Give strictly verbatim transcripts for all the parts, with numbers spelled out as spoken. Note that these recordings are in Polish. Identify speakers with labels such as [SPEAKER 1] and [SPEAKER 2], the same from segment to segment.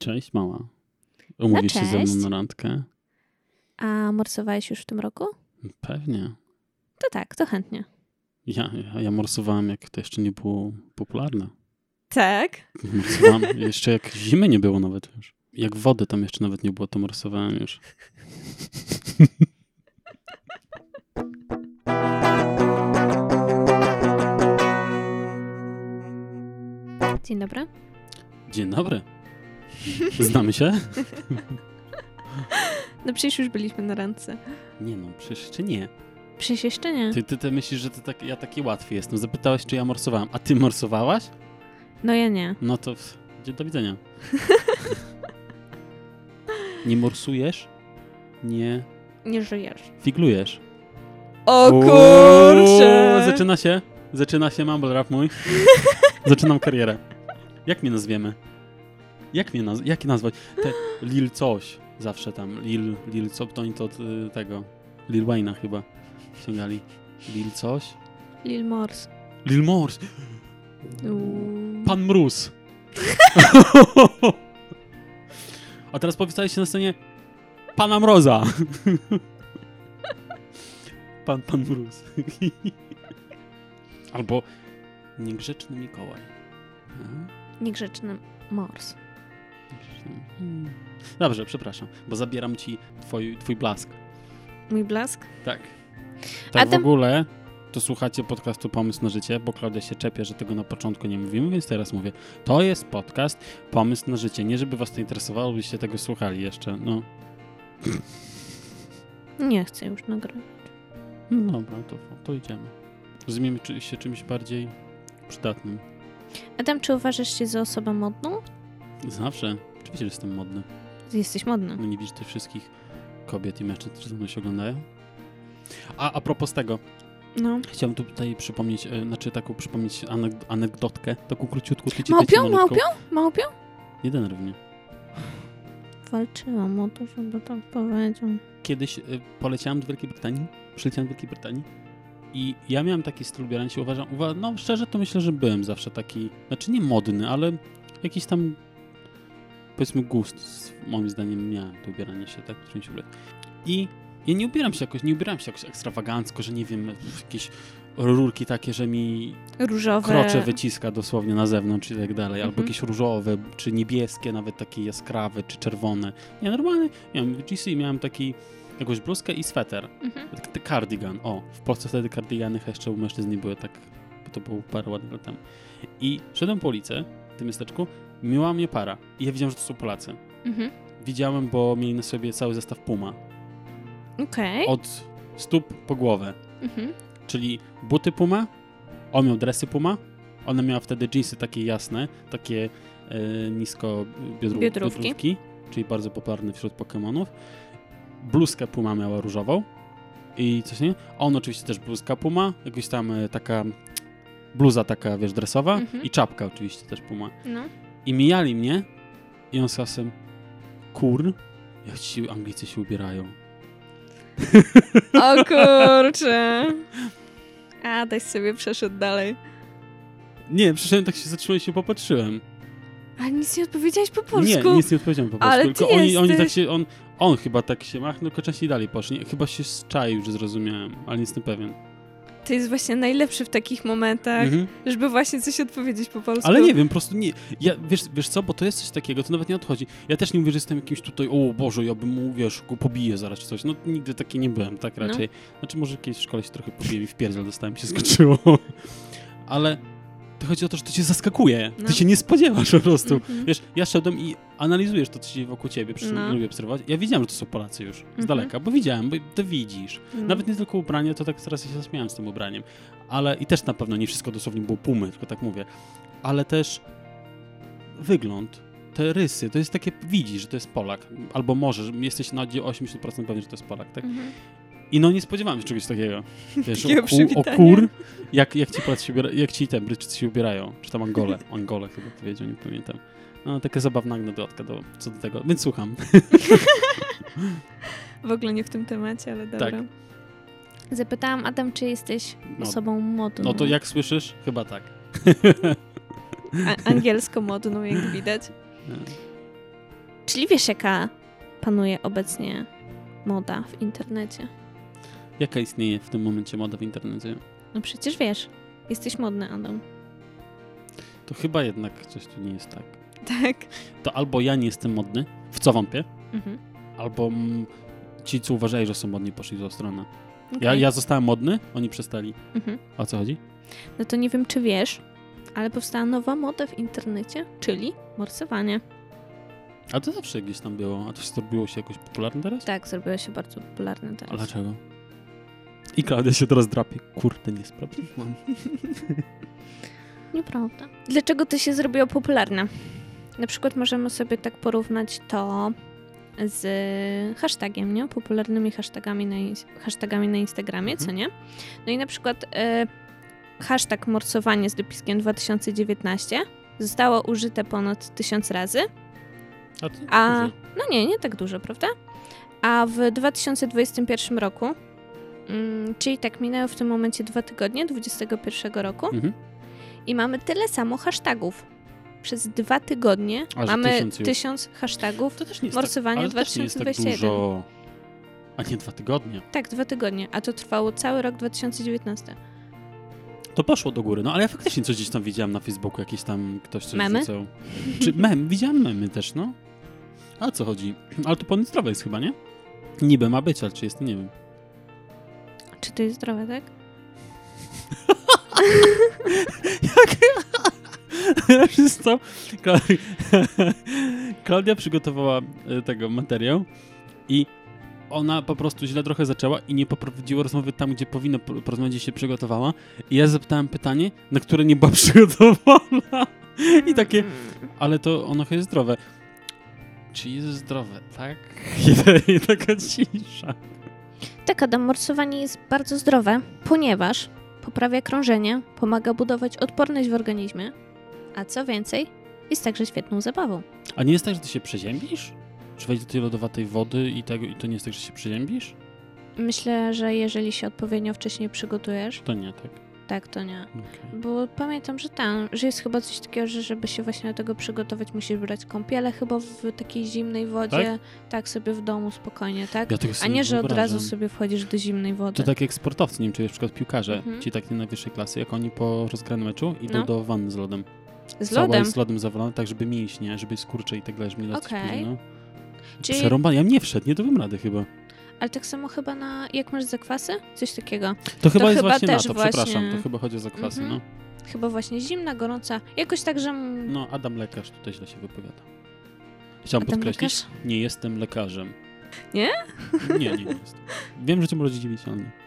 [SPEAKER 1] Cześć, mała. Umówisz
[SPEAKER 2] No,
[SPEAKER 1] się ze mną na randkę?
[SPEAKER 2] A morsowałeś już w tym roku?
[SPEAKER 1] Pewnie.
[SPEAKER 2] To tak, to chętnie.
[SPEAKER 1] Ja, ja, ja morsowałem, jak to jeszcze nie było popularne.
[SPEAKER 2] Tak?
[SPEAKER 1] Morsowałem jeszcze jak zimy nie było nawet już. Jak wody tam jeszcze nawet nie było, to morsowałem już.
[SPEAKER 2] Dzień dobry.
[SPEAKER 1] Dzień dobry. Znamy się?
[SPEAKER 2] No przecież już byliśmy na randce.
[SPEAKER 1] Nie no, przecież jeszcze nie.
[SPEAKER 2] Przecież jeszcze nie.
[SPEAKER 1] Ty, ty, ty myślisz, że ty tak, ja taki łatwy jestem. Zapytałeś, czy ja morsowałem. A ty morsowałaś?
[SPEAKER 2] No ja nie.
[SPEAKER 1] No to do widzenia. Nie morsujesz? Nie
[SPEAKER 2] Nie żyjesz.
[SPEAKER 1] figlujesz.
[SPEAKER 2] O
[SPEAKER 1] Uuu,
[SPEAKER 2] kurczę!
[SPEAKER 1] Zaczyna się. Zaczyna się mumble rap mój. Zaczynam karierę. Jak mnie nazwiemy? Jak mnie naz- jak nazwać? Te Lil coś. Zawsze tam. Lil, Lil co? To oni to od y, tego. Lil Wayne'a chyba ściągali. Lil coś?
[SPEAKER 2] Lil Mors.
[SPEAKER 1] Lil Mors.
[SPEAKER 2] Uuu.
[SPEAKER 1] Pan Mróz. A teraz powstaje się na scenie Pana Mroza. Pan, pan Mróz. Albo Niegrzeczny Mikołaj. Aha.
[SPEAKER 2] Niegrzeczny Mors.
[SPEAKER 1] Hmm. Dobrze, przepraszam, bo zabieram ci twój, twój blask.
[SPEAKER 2] Mój blask?
[SPEAKER 1] Tak. Tak
[SPEAKER 2] A
[SPEAKER 1] w
[SPEAKER 2] tam...
[SPEAKER 1] ogóle to słuchacie podcastu Pomysł na życie, bo Klaudia się czepia, że tego na początku nie mówimy, więc teraz mówię. To jest podcast Pomysł na życie. Nie, żeby was to interesowało, byście tego słuchali jeszcze. No.
[SPEAKER 2] Nie chcę już nagrywać.
[SPEAKER 1] No dobra, to, to idziemy. Rozumiemy czy, się czymś bardziej przydatnym.
[SPEAKER 2] Adam, czy uważasz się za osobę modną?
[SPEAKER 1] Zawsze. Oczywiście, że jestem modny.
[SPEAKER 2] Jesteś modny.
[SPEAKER 1] No nie widzisz tych wszystkich kobiet i mężczyzn, którzy ze mną się oglądają? A, a propos tego,
[SPEAKER 2] No.
[SPEAKER 1] chciałem tu tutaj przypomnieć, e, znaczy taką przypomnieć anek- anegdotkę, taką króciutką.
[SPEAKER 2] Małpią? Małpią? Małpią?
[SPEAKER 1] Nie denerwuj mnie.
[SPEAKER 2] Walczyłam o to, żeby tak powiedział.
[SPEAKER 1] Kiedyś y, poleciałem do Wielkiej Brytanii, przyleciałem do Wielkiej Brytanii i ja miałem taki styl ubierania się, uważam, uwa- no szczerze to myślę, że byłem zawsze taki, znaczy nie modny, ale jakiś tam, powiedzmy, gust, moim zdaniem miałem to ubieranie się, tak, w się ubrać. I ja nie ubieram się jakoś, nie ubieram się jakoś ekstrawagancko, że nie wiem, jakieś rurki takie, że mi
[SPEAKER 2] Różowe.
[SPEAKER 1] krocze wyciska dosłownie na zewnątrz i tak dalej, albo
[SPEAKER 2] Mhm.
[SPEAKER 1] jakieś różowe, czy niebieskie, nawet takie jaskrawe, czy czerwone. Nie, normalnie miałem G C, miałem taki jakąś bluzkę i sweter.
[SPEAKER 2] Mhm.
[SPEAKER 1] Taki cardigan. O, w Polsce wtedy cardigany jeszcze u mężczyzn nie były tak, bo to było parę ładnych lat temu. I szedłem po ulicy, w tym miasteczku, miała mnie para. I ja widziałem, że to są Polacy.
[SPEAKER 2] Mhm.
[SPEAKER 1] Widziałem, bo mieli na sobie cały zestaw Puma.
[SPEAKER 2] Okej. Okay.
[SPEAKER 1] Od stóp po głowę.
[SPEAKER 2] Mhm.
[SPEAKER 1] Czyli buty Puma, on miał dresy Puma, ona miała wtedy dżinsy takie jasne, takie e, nisko biodru,
[SPEAKER 2] Biodrówki.
[SPEAKER 1] biodrówki, czyli bardzo popularne wśród Pokemonów. Bluzkę Puma miała różową i coś nie? On oczywiście też bluzka Puma, jakaś tam e, taka bluza taka, wiesz, dresowa
[SPEAKER 2] Mhm.
[SPEAKER 1] i czapka oczywiście też Puma.
[SPEAKER 2] No.
[SPEAKER 1] I mijali mnie i on z hasem, kur, jak ci Anglicy się ubierają.
[SPEAKER 2] O kurczę. A, daj sobie przeszedł dalej.
[SPEAKER 1] Nie, przyszedłem, tak się zatrzymałem i się popatrzyłem.
[SPEAKER 2] A nic nie odpowiedziałeś po polsku.
[SPEAKER 1] Nie, nic nie odpowiedziałem po polsku.
[SPEAKER 2] Ale
[SPEAKER 1] tylko
[SPEAKER 2] ty
[SPEAKER 1] oni, oni
[SPEAKER 2] jesteś-
[SPEAKER 1] tak się, on, on chyba tak się machnął, tylko wcześniej dalej poszli. Chyba się zczaił, że zrozumiałem, ale nie jestem pewien.
[SPEAKER 2] To jest właśnie najlepszy w takich momentach,
[SPEAKER 1] Mhm.
[SPEAKER 2] żeby właśnie coś odpowiedzieć po polsku.
[SPEAKER 1] Ale nie wiem, po prostu nie. Ja, wiesz, wiesz co, bo to jest coś takiego, to nawet nie odchodzi. Ja też nie mówię, że jestem jakimś tutaj, o Boże, ja bym mu, wiesz, go pobiję zaraz czy coś. No nigdy taki nie byłem, tak
[SPEAKER 2] No.
[SPEAKER 1] raczej. Znaczy może kiedyś w szkole się trochę pobiłem i w pierdziel dostałem, się skończyło. Ale to chodzi o to, że to cię zaskakuje.
[SPEAKER 2] No.
[SPEAKER 1] Ty się nie spodziewasz po prostu.
[SPEAKER 2] Mhm.
[SPEAKER 1] Wiesz, ja szedłem i analizujesz to, co się dzieje wokół ciebie, przy czym
[SPEAKER 2] No.
[SPEAKER 1] lubię obserwować. Ja wiedziałem, że to są Polacy już, z
[SPEAKER 2] Mhm.
[SPEAKER 1] daleka, bo widziałem, bo to widzisz.
[SPEAKER 2] No.
[SPEAKER 1] Nawet nie tylko ubranie, to tak teraz się zaśmiałem z tym ubraniem. Ale i też na pewno nie wszystko dosłownie było Pumy, tylko tak mówię. Ale też wygląd, te rysy, to jest takie, widzisz, że to jest Polak. Albo może, że jesteś na osiemdziesiąt procent pewien, że to jest Polak, tak?
[SPEAKER 2] Mhm.
[SPEAKER 1] I no nie spodziewałem się czegoś takiego. Wiesz,
[SPEAKER 2] Takiego
[SPEAKER 1] o, ku, o
[SPEAKER 2] przywitania.
[SPEAKER 1] kur, jak, jak ci Polacy się ubiera, jak ci te Brytyjczycy się ubierają, czy tam Angole, Angole chyba powiedział, nie pamiętam. No, taka zabawna anegdotka do, co do tego, więc słucham.
[SPEAKER 2] W ogóle nie w tym temacie, ale dobra.
[SPEAKER 1] Tak.
[SPEAKER 2] Zapytałam Adam, czy jesteś
[SPEAKER 1] No.
[SPEAKER 2] osobą modną.
[SPEAKER 1] No to jak słyszysz? Chyba tak.
[SPEAKER 2] A- angielsko modną, jak widać. Czyli wiesz, jaka panuje obecnie moda w internecie?
[SPEAKER 1] Jaka istnieje w tym momencie moda w internecie?
[SPEAKER 2] No przecież wiesz, jesteś modny, Adam.
[SPEAKER 1] To chyba jednak coś tu nie jest tak.
[SPEAKER 2] Tak.
[SPEAKER 1] To albo ja nie jestem modny, w co wątpię,
[SPEAKER 2] Mhm.
[SPEAKER 1] albo mm, ci, co uważali, że są modni, poszli w tą stronę.
[SPEAKER 2] Okay.
[SPEAKER 1] Ja, ja zostałem modny, oni przestali.
[SPEAKER 2] Mhm.
[SPEAKER 1] O co chodzi?
[SPEAKER 2] No to nie wiem, czy wiesz, ale powstała nowa moda w internecie, czyli morsowanie.
[SPEAKER 1] A to zawsze gdzieś tam było. A to się zrobiło się jakoś popularne teraz?
[SPEAKER 2] Tak, zrobiło się bardzo popularne teraz.
[SPEAKER 1] A dlaczego? I Klaudia się teraz drapie. Kurde, nie sprawdziłam.
[SPEAKER 2] Nieprawda. Dlaczego to się zrobiło popularne? Na przykład możemy sobie tak porównać to z hashtagiem, nie? Popularnymi hashtagami na, hashtagami na Instagramie, mhm. co nie? No i na przykład e, hashtag morsowanie z dopiskiem dwa tysiące dziewiętnaście zostało użyte ponad tysiąc razy.
[SPEAKER 1] A, to
[SPEAKER 2] A
[SPEAKER 1] dużo.
[SPEAKER 2] no nie, nie tak dużo, prawda? A w dwa tysiące dwudziestym pierwszym roku, mm, czyli tak minęły w tym momencie dwa tygodnie, dwudziestego pierwszego roku,
[SPEAKER 1] Mhm.
[SPEAKER 2] i mamy tyle samo hashtagów. Przez dwa tygodnie
[SPEAKER 1] A,
[SPEAKER 2] mamy
[SPEAKER 1] tysiąc,
[SPEAKER 2] tysiąc hashtagów.
[SPEAKER 1] To też nie jest
[SPEAKER 2] morsowanie
[SPEAKER 1] tak, ale
[SPEAKER 2] dwa
[SPEAKER 1] też nie jest
[SPEAKER 2] tysiące
[SPEAKER 1] tak
[SPEAKER 2] dwudziesty jeden.
[SPEAKER 1] dużo. A nie dwa tygodnie.
[SPEAKER 2] Tak, dwa tygodnie, a to trwało cały rok dwa tysiące dziewiętnasty.
[SPEAKER 1] To poszło do góry. No ale ja faktycznie coś gdzieś tam widziałam na Facebooku, jakiś tam ktoś coś
[SPEAKER 2] Memy?
[SPEAKER 1] wrzucał. Czy mem? Widziałam memy też, no. A o co chodzi? Ale to ponad zdrowe jest chyba, nie? Niby ma być, ale czy jest, to nie wiem.
[SPEAKER 2] Czy to jest zdrowe, tak?
[SPEAKER 1] Jak? Wiesz co? Klaudia przygotowała tego materiał i ona po prostu źle trochę zaczęła i nie poprowadziła rozmowy tam, gdzie powinno porozmawiać, gdzie się przygotowała. I ja zapytałem pytanie, na które nie była przygotowana. I takie, ale to ono jest zdrowe. Czy jest zdrowe, tak? I, i taka cisza.
[SPEAKER 2] Tak, Adam, morsowanie jest bardzo zdrowe, ponieważ poprawia krążenie, pomaga budować odporność w organizmie, a co więcej, jest także świetną zabawą.
[SPEAKER 1] A nie jest tak, że ty się przeziębisz? Czy wejdzie do tej lodowatej wody i, tego, i to nie jest tak, że się przeziębisz?
[SPEAKER 2] Myślę, że jeżeli się odpowiednio wcześniej przygotujesz,
[SPEAKER 1] To nie, tak?
[SPEAKER 2] tak, to nie.
[SPEAKER 1] Okay.
[SPEAKER 2] Bo pamiętam, że tam, że jest chyba coś takiego, że żeby się właśnie do tego przygotować, musisz brać kąpielę chyba w takiej zimnej wodzie, tak, tak sobie w domu spokojnie, tak?
[SPEAKER 1] Ja tego
[SPEAKER 2] A nie, że od
[SPEAKER 1] wyobrażam.
[SPEAKER 2] razu sobie wchodzisz do zimnej wody.
[SPEAKER 1] To tak jak sportowcy, nie wiem, czy na przykład piłkarze,
[SPEAKER 2] Mhm.
[SPEAKER 1] ci tak nie najwyższej klasy, jak oni po rozgranym meczu idą
[SPEAKER 2] No.
[SPEAKER 1] do wanny z lodem.
[SPEAKER 2] Z
[SPEAKER 1] Cała
[SPEAKER 2] lodem?
[SPEAKER 1] jest z lodem zawalona, tak żeby mięśnie, żeby skurcze i tak dalej, żeby nie lecieć
[SPEAKER 2] Okej.
[SPEAKER 1] później, no.
[SPEAKER 2] Czyli-
[SPEAKER 1] Przerąbane, ja bym nie wszedł, nie dałbym rady chyba.
[SPEAKER 2] Ale tak samo chyba na, jak masz zakwasy? Coś takiego.
[SPEAKER 1] To chyba jest
[SPEAKER 2] chyba
[SPEAKER 1] właśnie na
[SPEAKER 2] też
[SPEAKER 1] to,
[SPEAKER 2] właśnie-
[SPEAKER 1] przepraszam, to chyba chodzi o zakwasy,
[SPEAKER 2] Mhm.
[SPEAKER 1] no.
[SPEAKER 2] Chyba właśnie zimna, gorąca. Jakoś tak, że... m-
[SPEAKER 1] No, Adam lekarz tutaj źle się wypowiada. Chciałem
[SPEAKER 2] Adam
[SPEAKER 1] podkreślić,
[SPEAKER 2] lekarz?
[SPEAKER 1] nie jestem lekarzem.
[SPEAKER 2] Nie?
[SPEAKER 1] Nie, nie, nie jestem. Wiem, że cię może dziwić, ale nie.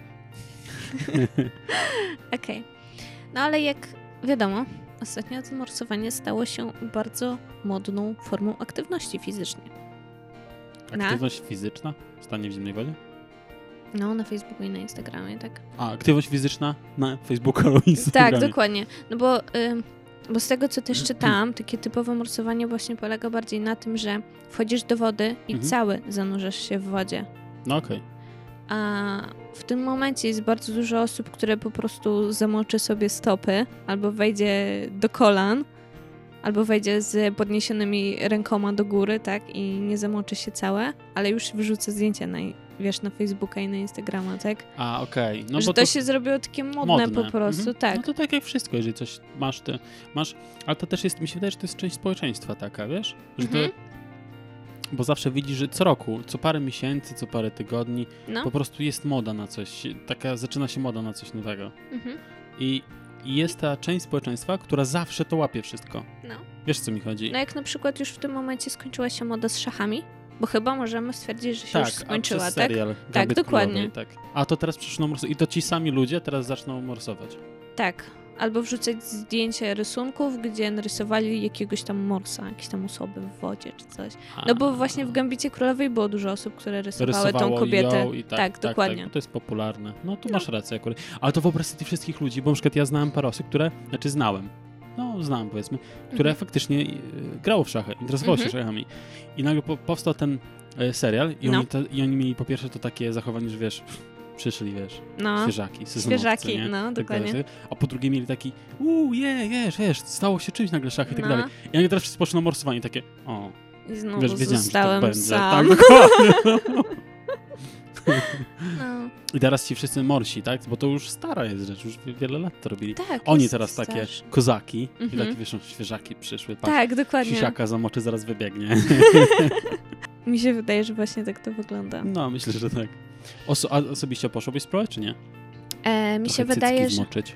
[SPEAKER 2] Okej. No ale jak wiadomo, ostatnio to morsowanie stało się bardzo modną formą aktywności fizycznej. Na?
[SPEAKER 1] Aktywność fizyczna? Stanie w zimnej wodzie?
[SPEAKER 2] No, na Facebooku i na Instagramie, tak.
[SPEAKER 1] A, aktywność fizyczna na Facebooku albo Instagramie.
[SPEAKER 2] Tak, dokładnie. No bo, ym, bo z tego, co też czytałam, takie typowe morsowanie właśnie polega bardziej na tym, że wchodzisz do wody i
[SPEAKER 1] Mhm.
[SPEAKER 2] cały zanurzasz się w wodzie.
[SPEAKER 1] No okej.
[SPEAKER 2] A w tym momencie jest bardzo dużo osób, które po prostu zamoczy sobie stopy, albo wejdzie do kolan, albo wejdzie z podniesionymi rękoma do góry, tak, i nie zamoczy się całe, ale już wyrzuca zdjęcia na, wiesz, na Facebooka i na Instagrama, tak?
[SPEAKER 1] A, okej. No
[SPEAKER 2] że
[SPEAKER 1] bo
[SPEAKER 2] to,
[SPEAKER 1] to
[SPEAKER 2] się zrobiło takie modne,
[SPEAKER 1] modne.
[SPEAKER 2] po prostu,
[SPEAKER 1] Mhm.
[SPEAKER 2] tak.
[SPEAKER 1] No to tak jak wszystko, jeżeli coś masz, ty masz, ale to też jest, mi się wydaje, że to jest część społeczeństwa taka, wiesz? Że
[SPEAKER 2] Mhm.
[SPEAKER 1] to, bo zawsze widzisz, że co roku, co parę miesięcy, co parę tygodni,
[SPEAKER 2] No.
[SPEAKER 1] po prostu jest moda na coś, taka, zaczyna się moda na coś nowego.
[SPEAKER 2] Mhm.
[SPEAKER 1] I, i jest ta część społeczeństwa, która zawsze to łapie wszystko.
[SPEAKER 2] No.
[SPEAKER 1] Wiesz, co mi chodzi?
[SPEAKER 2] No jak na przykład już w tym momencie skończyła się moda z szachami, bo chyba możemy stwierdzić, że się
[SPEAKER 1] tak,
[SPEAKER 2] już skończyła,
[SPEAKER 1] a przez
[SPEAKER 2] tak?
[SPEAKER 1] serial
[SPEAKER 2] Tak,
[SPEAKER 1] Gambit
[SPEAKER 2] dokładnie.
[SPEAKER 1] Królowej, tak. A to teraz przyszło morsować. I to ci sami ludzie teraz zaczną morsować.
[SPEAKER 2] Tak. Albo wrzucać zdjęcie rysunków, gdzie narysowali jakiegoś tam morsa, jakieś tam osoby w wodzie czy coś. No bo właśnie w Gambicie Królowej było dużo osób, które rysowały
[SPEAKER 1] Rysowało
[SPEAKER 2] tą kobietę.
[SPEAKER 1] ją i tak,
[SPEAKER 2] tak,
[SPEAKER 1] tak,
[SPEAKER 2] dokładnie.
[SPEAKER 1] Tak, to jest popularne. No tu
[SPEAKER 2] No.
[SPEAKER 1] masz rację akurat. Ale to wyobraź sobie tych wszystkich ludzi, bo na przykład ja znałem parę osób, które, znaczy znałem, no znałem powiedzmy, które
[SPEAKER 2] Mhm.
[SPEAKER 1] faktycznie y, grało w szachy, interesowało się
[SPEAKER 2] Mhm.
[SPEAKER 1] szachami. I nagle po, powstał ten y, serial i,
[SPEAKER 2] No.
[SPEAKER 1] oni to, i oni mieli po pierwsze to takie zachowanie, że wiesz, przyszli, wiesz,
[SPEAKER 2] No,
[SPEAKER 1] świeżaki, sezonowcy,
[SPEAKER 2] świeżaki,
[SPEAKER 1] nie?
[SPEAKER 2] no,
[SPEAKER 1] Tak
[SPEAKER 2] dokładnie.
[SPEAKER 1] dalej. A po drugie mieli taki, uuu, je, wiesz, wiesz, stało się czymś nagle szachy i tak
[SPEAKER 2] No.
[SPEAKER 1] dalej. I oni teraz wszyscy poszli na morsowanie takie, o,
[SPEAKER 2] I znowu
[SPEAKER 1] Wiesz, wiedziałem,
[SPEAKER 2] zostałem
[SPEAKER 1] że tak
[SPEAKER 2] sam.
[SPEAKER 1] będzie. Tak, dokładnie.
[SPEAKER 2] No.
[SPEAKER 1] I teraz ci wszyscy morsi, tak? Bo to już stara jest rzecz, już wiele lat to robili.
[SPEAKER 2] Tak,
[SPEAKER 1] Oni
[SPEAKER 2] jest
[SPEAKER 1] teraz takie
[SPEAKER 2] starszy.
[SPEAKER 1] kozaki i
[SPEAKER 2] Mhm.
[SPEAKER 1] takie, wiesz, świeżaki przyszły. Patrz,
[SPEAKER 2] Tak, dokładnie.
[SPEAKER 1] sisiaka zamoczy, zaraz wybiegnie.
[SPEAKER 2] Mi się wydaje, że właśnie tak to wygląda.
[SPEAKER 1] No, myślę, że tak. Oso- a osobiście poszłobyś spróbować, czy nie?
[SPEAKER 2] E, mi
[SPEAKER 1] Trochę
[SPEAKER 2] się wydaje,
[SPEAKER 1] cycki
[SPEAKER 2] że...
[SPEAKER 1] zmoczyć.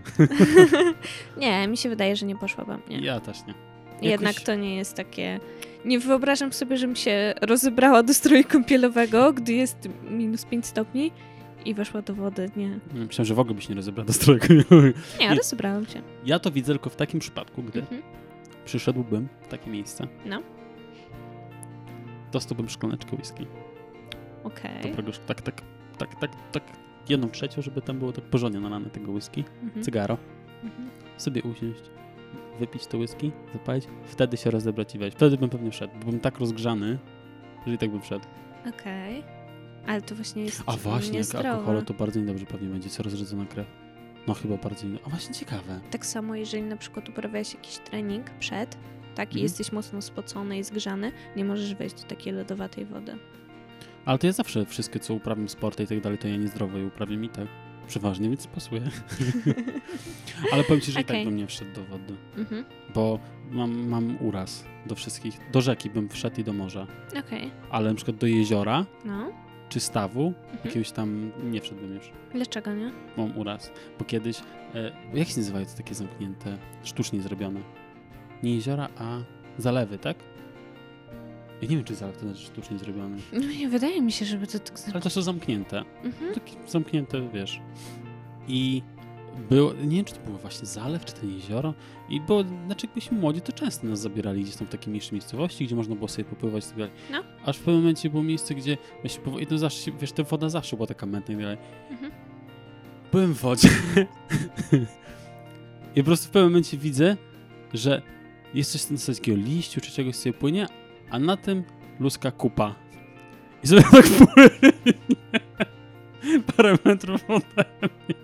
[SPEAKER 2] Nie, mi się wydaje, że nie poszłabym. Nie.
[SPEAKER 1] Ja też nie.
[SPEAKER 2] Jednak
[SPEAKER 1] Jakoś-
[SPEAKER 2] to nie jest takie... Nie wyobrażam sobie, żebym się rozebrała do stroju kąpielowego, gdy jest minus pięć stopni i weszła do wody. Nie.
[SPEAKER 1] Myślałem, że w ogóle byś nie rozebrał do stroju.
[SPEAKER 2] Nie,
[SPEAKER 1] Nie.
[SPEAKER 2] rozebrałam się.
[SPEAKER 1] Ja to widzę tylko w takim przypadku, gdy
[SPEAKER 2] Mhm.
[SPEAKER 1] przyszedłbym w takie miejsce.
[SPEAKER 2] No.
[SPEAKER 1] Dostałbym szklaneczkę whisky.
[SPEAKER 2] Okej.
[SPEAKER 1] Dobrego, tak, tak, tak, tak, tak, jedną trzecią, żeby tam było tak porządnie nalane tego whisky.
[SPEAKER 2] Mhm.
[SPEAKER 1] Cygaro.
[SPEAKER 2] Mhm.
[SPEAKER 1] Sobie usiąść, wypić to whisky, zapalić, wtedy się rozebrać i wejść. Wtedy bym pewnie wszedł, bo bym tak rozgrzany, że i tak bym wszedł.
[SPEAKER 2] Okej. Ale to właśnie jest
[SPEAKER 1] A właśnie, jak
[SPEAKER 2] niezdrowe.
[SPEAKER 1] alkoholu, to bardzo niedobrze pewnie będzie, co rozrzedzona krew. No chyba bardzo nie. A właśnie ciekawe.
[SPEAKER 2] Tak samo, jeżeli na przykład uprawiałeś jakiś trening przed, tak, i
[SPEAKER 1] Mhm.
[SPEAKER 2] jesteś mocno spocony i zgrzany, nie możesz wejść do takiej lodowatej wody.
[SPEAKER 1] Ale to ja zawsze wszystkie, co uprawiam sporty i tak dalej, to ja niezdrowo i uprawiam i tak. Przeważnie, więc pasuje. Ale powiem ci, że i
[SPEAKER 2] Okej.
[SPEAKER 1] tak bym nie wszedł do wody.
[SPEAKER 2] Mhm.
[SPEAKER 1] Bo mam, mam uraz do wszystkich. Do rzeki bym wszedł i do morza.
[SPEAKER 2] Okej.
[SPEAKER 1] Ale na przykład do jeziora
[SPEAKER 2] No.
[SPEAKER 1] czy stawu,
[SPEAKER 2] Mhm.
[SPEAKER 1] jakiegoś tam nie wszedłbym już.
[SPEAKER 2] Dlaczego nie?
[SPEAKER 1] Mam uraz. Bo kiedyś, e, jak się nazywają te takie zamknięte, sztucznie zrobione? Nie jeziora, a zalewy, tak? Ja nie wiem, czy zalew to znaczy sztucznie zrobiony.
[SPEAKER 2] No nie wydaje mi się, żeby to tak...
[SPEAKER 1] Ale to są zamknięte.
[SPEAKER 2] Mhm.
[SPEAKER 1] Takie zamknięte, wiesz. I było, nie wiem, czy to było właśnie zalew, czy to jezioro. I było, znaczy jak byliśmy młodzi, to często nas zabierali gdzieś tam w takie mniejsze miejscowości, gdzie można było sobie popływać i tak dalej.
[SPEAKER 2] No.
[SPEAKER 1] Aż w pewnym momencie było miejsce, gdzie właśnie, i to zawsze, się- wiesz, ta woda zawsze była taka mętna i tak dalej.
[SPEAKER 2] Mhm.
[SPEAKER 1] Byłem w wodzie i po prostu w pewnym momencie widzę, że jest coś na zasadzie takiego liściu czy czegoś sobie płynie, a na tym luska kupa. I sobie tak płynie parę metrów ode mnie.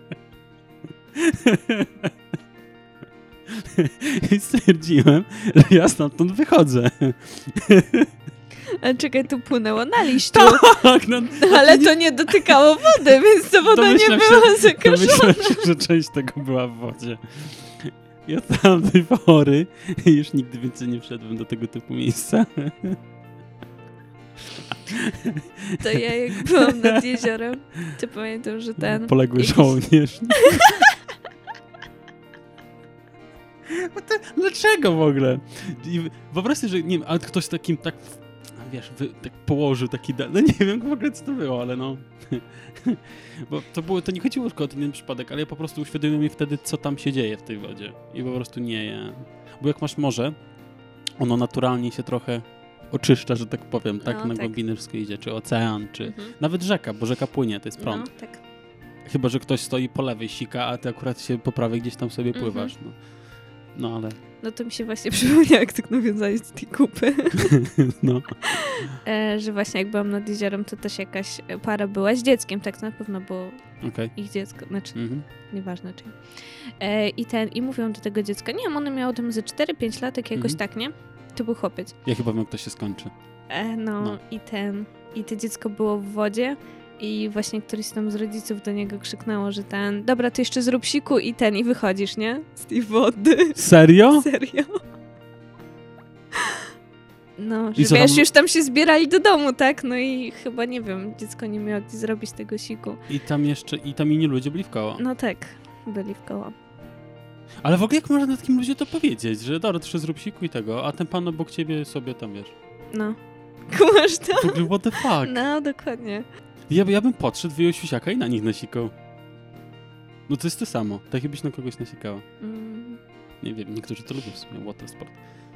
[SPEAKER 1] I stwierdziłem, że ja stamtąd wychodzę.
[SPEAKER 2] Ale czekaj, tu płynęło na liściu.
[SPEAKER 1] Tak, no,
[SPEAKER 2] Ale to nie dotykało wody, więc ta woda nie
[SPEAKER 1] Domyślam się-
[SPEAKER 2] była zagrożona.
[SPEAKER 1] Myślę, że część tego była w wodzie. I od tamtej pory już nigdy więcej nie wszedłem do tego typu miejsca.
[SPEAKER 2] To ja jak byłam nad jeziorem, to pamiętam, że ten...
[SPEAKER 1] Poległy
[SPEAKER 2] jakiś-
[SPEAKER 1] żołnierz. Bo to- Dlaczego w ogóle? I wyobraź sobie, że nie wiem, ale ktoś takim tak, wiesz, wy, tak położył taki, da- no nie wiem w ogóle co to było, ale no. Bo to było, to nie chodziło tylko o ten jeden przypadek, ale ja po prostu uświadomiłem mi wtedy, co tam się dzieje w tej wodzie. I po prostu nie, ja. Bo jak masz morze, ono naturalnie się trochę oczyszcza, że tak powiem, tak
[SPEAKER 2] No,
[SPEAKER 1] na
[SPEAKER 2] tak.
[SPEAKER 1] głębinę wszystko idzie, czy ocean, czy
[SPEAKER 2] Mhm.
[SPEAKER 1] nawet rzeka, bo rzeka płynie, to jest prąd.
[SPEAKER 2] No, tak.
[SPEAKER 1] Chyba że ktoś stoi po lewej sika, a ty akurat się po prawej gdzieś tam sobie
[SPEAKER 2] Mhm.
[SPEAKER 1] pływasz. No, no ale
[SPEAKER 2] No to mi się właśnie przypomniało, jak tak nawiązałeś do tej kupy.
[SPEAKER 1] no.
[SPEAKER 2] E, że właśnie jak byłam nad jeziorem, to też jakaś para była z dzieckiem, tak na pewno było
[SPEAKER 1] Okej.
[SPEAKER 2] ich dziecko, znaczy
[SPEAKER 1] Mhm.
[SPEAKER 2] nieważne czy. E, I ten, i mówią do tego dziecka, nie wiem, one miało tam ze cztery pięć lat, jak jakoś
[SPEAKER 1] Mhm.
[SPEAKER 2] tak, nie? To był chłopiec.
[SPEAKER 1] Ja chyba wiem, jak to się skończy.
[SPEAKER 2] E, no,
[SPEAKER 1] No.
[SPEAKER 2] i ten, i to dziecko było w wodzie i właśnie któryś tam z rodziców do niego krzyknęło, że ten, dobra, ty jeszcze zrób siku i ten, i wychodzisz, nie? Z tej wody.
[SPEAKER 1] Serio?
[SPEAKER 2] Serio? No,
[SPEAKER 1] I
[SPEAKER 2] że
[SPEAKER 1] co
[SPEAKER 2] wiesz,
[SPEAKER 1] tam-
[SPEAKER 2] już tam się zbierali do domu, tak? No i chyba, nie wiem, dziecko nie miało gdzie zrobić tego siku.
[SPEAKER 1] I tam jeszcze, i tam inni ludzie byli w koło.
[SPEAKER 2] No tak, byli w koło.
[SPEAKER 1] Ale w ogóle jak można takim ludziom to powiedzieć, że dobra, to zrób siku i tego, a ten pan obok ciebie sobie tam, wiesz.
[SPEAKER 2] No. Kumasz to?
[SPEAKER 1] W ogóle what the fuck?
[SPEAKER 2] No, dokładnie.
[SPEAKER 1] Ja, ja bym podszedł, wyjął siusiaka i na nich nasikał. No to jest to samo, tak jakbyś na kogoś nasikała.
[SPEAKER 2] Mm.
[SPEAKER 1] Nie wiem, niektórzy to lubią w sumie, water sport.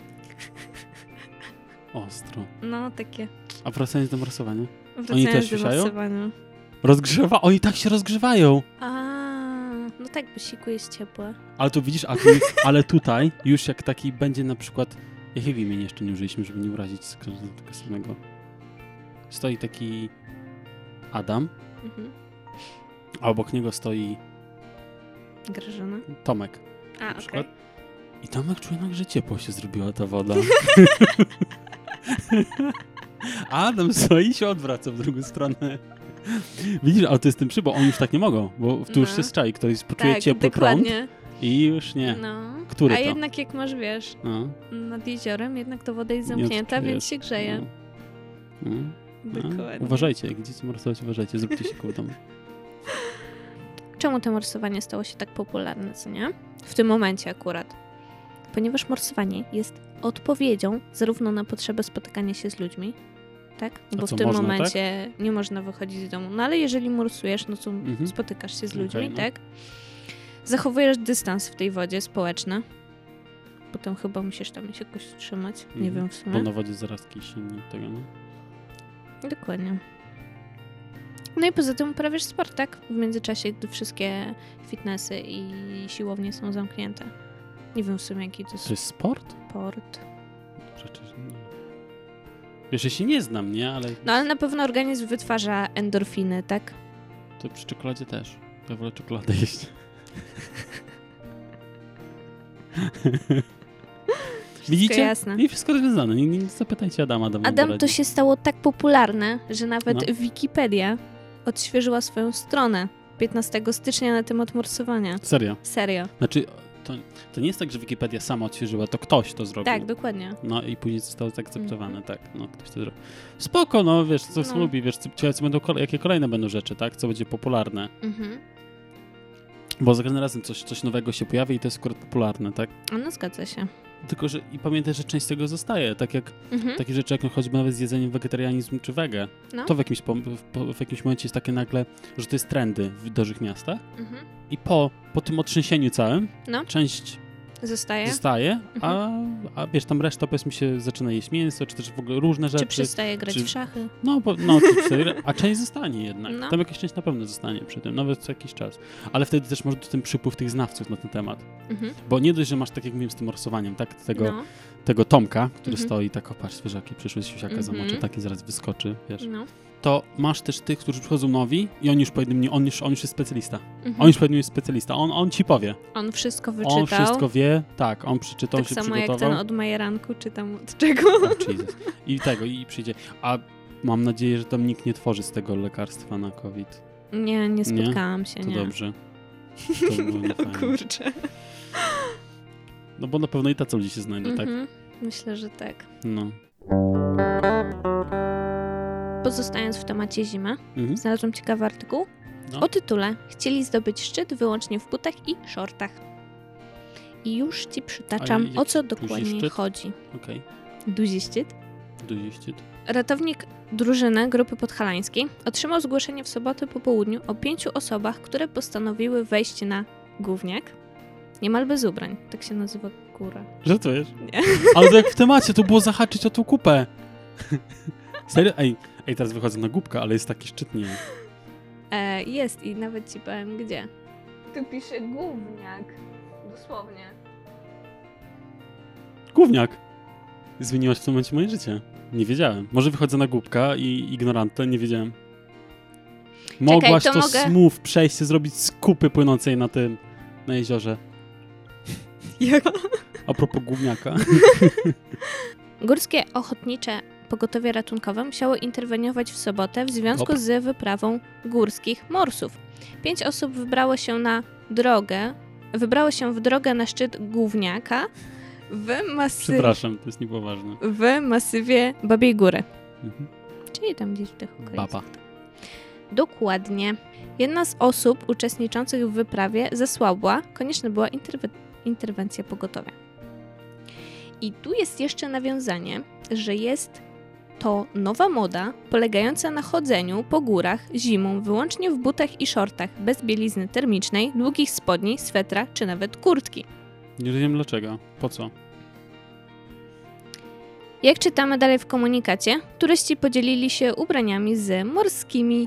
[SPEAKER 1] Ostro.
[SPEAKER 2] No, takie.
[SPEAKER 1] A wracając do morsowania?
[SPEAKER 2] Wracając
[SPEAKER 1] też
[SPEAKER 2] do
[SPEAKER 1] siusiają?
[SPEAKER 2] morsowania.
[SPEAKER 1] Rozgrzewa? Oni tak się rozgrzewają!
[SPEAKER 2] A, no tak, bo siku jest ciepłe.
[SPEAKER 1] Ale tu widzisz, a tu, ale tutaj już jak taki będzie na przykład, jakiego imienia jeszcze nie użyliśmy, żeby nie urazić z każdego tego samego. Stoi taki Adam,
[SPEAKER 2] Mhm.
[SPEAKER 1] a obok niego stoi
[SPEAKER 2] Grażyna.
[SPEAKER 1] Tomek
[SPEAKER 2] A,
[SPEAKER 1] na
[SPEAKER 2] okej.
[SPEAKER 1] przykład. I Tomek czuje nagle, że ciepło się zrobiła ta woda. Adam stoi się odwraca w drugą stronę. Widzisz, ale to jest ten przy, bo oni już tak nie mogą, bo tu już
[SPEAKER 2] No.
[SPEAKER 1] się czai, ktoś poczuje
[SPEAKER 2] Tak,
[SPEAKER 1] ciepły
[SPEAKER 2] dokładnie.
[SPEAKER 1] prąd i już nie.
[SPEAKER 2] No.
[SPEAKER 1] Który
[SPEAKER 2] A
[SPEAKER 1] to?
[SPEAKER 2] jednak jak masz, wiesz,
[SPEAKER 1] No,
[SPEAKER 2] nad jeziorem, jednak to woda jest
[SPEAKER 1] Nie
[SPEAKER 2] zamknięta,
[SPEAKER 1] odczujesz.
[SPEAKER 2] więc się grzeje.
[SPEAKER 1] No. No. No.
[SPEAKER 2] Dokładnie.
[SPEAKER 1] Uważajcie, jak idziecie morsować, uważajcie, zróbcie się koło domu.
[SPEAKER 2] Czemu to morsowanie stało się tak popularne, co nie? W tym momencie akurat. Ponieważ morsowanie jest odpowiedzią zarówno na potrzebę spotykania się z ludźmi, tak? Bo
[SPEAKER 1] co,
[SPEAKER 2] w tym
[SPEAKER 1] można,
[SPEAKER 2] momencie nie można wychodzić z domu. No ale jeżeli morsujesz, no to
[SPEAKER 1] Mhm.
[SPEAKER 2] spotykasz się z ludźmi,
[SPEAKER 1] Okej, no.
[SPEAKER 2] tak? Zachowujesz dystans w tej wodzie społeczny. Potem chyba musisz tam się jakoś trzymać. Nie
[SPEAKER 1] Mhm.
[SPEAKER 2] wiem w sumie.
[SPEAKER 1] Bo na wodzie zarazki się nie tego, no.
[SPEAKER 2] Dokładnie. No i poza tym uprawiasz sport, tak? W międzyczasie, gdy wszystkie fitnessy i siłownie są zamknięte. Nie wiem w sumie, jaki to jest
[SPEAKER 1] To jest sport?
[SPEAKER 2] sport.
[SPEAKER 1] Przecież nie. Wiesz, ja się nie znam, nie? Ale
[SPEAKER 2] No ale na pewno organizm wytwarza endorfiny, tak?
[SPEAKER 1] to przy czekoladzie też. Ja wolę czekoladę jeść. Widzicie?
[SPEAKER 2] jasne.
[SPEAKER 1] I wszystko rozwiązane. Nie, nie zapytajcie Adama. Adam, wam
[SPEAKER 2] Adam, to
[SPEAKER 1] doradzi.
[SPEAKER 2] się stało tak popularne, że nawet
[SPEAKER 1] No.
[SPEAKER 2] Wikipedia odświeżyła swoją stronę piętnastego stycznia na temat morsowania.
[SPEAKER 1] Serio.
[SPEAKER 2] Serio.
[SPEAKER 1] Znaczy, to, to nie jest tak, że Wikipedia sama odświeżyła, to ktoś to zrobił.
[SPEAKER 2] Tak, dokładnie.
[SPEAKER 1] No i później zostało zaakceptowane, tak. No, ktoś to zrobił. Spoko, no wiesz, co
[SPEAKER 2] No.
[SPEAKER 1] lubi, wiesz, co, co będą, kole- jakie kolejne będą rzeczy, tak? Co będzie popularne.
[SPEAKER 2] Mhm.
[SPEAKER 1] Bo za każdym razem coś, coś nowego się pojawi i to jest akurat popularne, tak?
[SPEAKER 2] A no zgadza się.
[SPEAKER 1] Tylko, że i pamiętaj, że część z tego zostaje, tak jak
[SPEAKER 2] Mhm.
[SPEAKER 1] takie rzeczy, jak no, choćby nawet z jedzeniem wegetarianizm czy wege.
[SPEAKER 2] No.
[SPEAKER 1] To w jakimś, po, w, po, w jakimś momencie jest takie nagle, że to jest trendy w dużych miastach
[SPEAKER 2] Mhm.
[SPEAKER 1] i po, po tym otrzęsieniu całym
[SPEAKER 2] No.
[SPEAKER 1] część
[SPEAKER 2] Zostaje?
[SPEAKER 1] zostaje, a,
[SPEAKER 2] Mhm.
[SPEAKER 1] a wiesz, tam reszta powiedzmy się zaczyna jeść mięso, czy też w ogóle różne rzeczy.
[SPEAKER 2] Czy przestaje grać
[SPEAKER 1] czy-
[SPEAKER 2] w szachy?
[SPEAKER 1] No, bo, no czy przestaje, a część zostanie jednak.
[SPEAKER 2] No.
[SPEAKER 1] Tam jakaś część na pewno zostanie przy tym, nawet co jakiś czas. Ale wtedy też może ten przypływ tych znawców na ten temat.
[SPEAKER 2] Mhm.
[SPEAKER 1] Bo nie dość, że masz, tak jak mówiłem z tym morsowaniem, tak, tego,
[SPEAKER 2] No.
[SPEAKER 1] tego Tomka, który
[SPEAKER 2] Mhm.
[SPEAKER 1] stoi tak, o patrz, świeżaki, przyszły z siusiaka
[SPEAKER 2] Mhm.
[SPEAKER 1] zamoczy, taki zaraz wyskoczy, wiesz.
[SPEAKER 2] No.
[SPEAKER 1] To masz też tych, którzy przychodzą nowi i on już po jednym dniu, on już, on już jest specjalista.
[SPEAKER 2] Mhm.
[SPEAKER 1] On już po jednym dniu jest specjalista, on, on ci powie.
[SPEAKER 2] On wszystko wyczytał.
[SPEAKER 1] On wszystko wie, tak, on przeczytał,
[SPEAKER 2] tak
[SPEAKER 1] się
[SPEAKER 2] samo jak
[SPEAKER 1] przygotował.
[SPEAKER 2] ten od majeranku, czy tam od czego.
[SPEAKER 1] O, Jesus. I tego, i przyjdzie. A mam nadzieję, że tam nikt nie tworzy z tego lekarstwa na COVID.
[SPEAKER 2] Nie, nie spotkałam się,
[SPEAKER 1] To
[SPEAKER 2] nie.
[SPEAKER 1] dobrze. To było
[SPEAKER 2] No
[SPEAKER 1] niefajne.
[SPEAKER 2] kurczę.
[SPEAKER 1] No bo na pewno i tacy ludzie się znajdą, tak?
[SPEAKER 2] Mhm. Myślę, że tak.
[SPEAKER 1] No.
[SPEAKER 2] Pozostając w temacie zimy,
[SPEAKER 1] Mhm.
[SPEAKER 2] znalazłam ciekawy artykuł
[SPEAKER 1] No.
[SPEAKER 2] o tytule „Chcieli zdobyć szczyt wyłącznie w butach i shortach”. I już ci przytaczam,
[SPEAKER 1] A jaki
[SPEAKER 2] o co
[SPEAKER 1] duży
[SPEAKER 2] dokładnie
[SPEAKER 1] szczyt?
[SPEAKER 2] chodzi.
[SPEAKER 1] Okej.
[SPEAKER 2] Duzi szczyt?
[SPEAKER 1] Duży szczyt.
[SPEAKER 2] Ratownik drużyny grupy podhalańskiej otrzymał zgłoszenie w sobotę po południu o pięciu osobach, które postanowiły wejść na gówniak. Niemal bez ubrań. Tak się nazywa góra.
[SPEAKER 1] Żartujesz?
[SPEAKER 2] Nie.
[SPEAKER 1] Ale to jak w temacie, to było zahaczyć o tą kupę. Serio? Ej, ej, teraz wychodzę na głupkę, ale jest taki szczyt, nie wiem.
[SPEAKER 2] E, jest i nawet ci powiem gdzie. Tu pisze gówniak. Dosłownie.
[SPEAKER 1] Gówniak. Zmieniłaś w tym momencie moje życie. Nie wiedziałem. Może wychodzę na głupka i ignorantę, nie wiedziałem. Mogłaś
[SPEAKER 2] to
[SPEAKER 1] to,
[SPEAKER 2] mogę-
[SPEAKER 1] smooth przejście zrobić z kupy płynącej na tym, na jeziorze.
[SPEAKER 2] Jak?
[SPEAKER 1] A propos gówniaka.
[SPEAKER 2] Górskie Ochotnicze Pogotowie Ratunkowe musiało interweniować w sobotę w związku
[SPEAKER 1] Op.
[SPEAKER 2] z wyprawą górskich morsów. Pięć osób wybrało się na drogę, wybrało się w drogę na szczyt Gówniaka w, masy...
[SPEAKER 1] Przepraszam, to jest niepoważne.
[SPEAKER 2] w masywie Babiej Góry.
[SPEAKER 1] Mhm.
[SPEAKER 2] Czyli tam gdzieś w tych okolicach.
[SPEAKER 1] Baba.
[SPEAKER 2] Dokładnie. Jedna z osób uczestniczących w wyprawie zasłabła, konieczna była interwe- interwencja pogotowia. I tu jest jeszcze nawiązanie, że jest to nowa moda polegająca na chodzeniu po górach zimą wyłącznie w butach i shortach, bez bielizny termicznej, długich spodni, swetra czy nawet kurtki.
[SPEAKER 1] Nie wiem dlaczego. Po co?
[SPEAKER 2] Jak czytamy dalej w komunikacie, turyści podzielili się ubraniami z morskimi...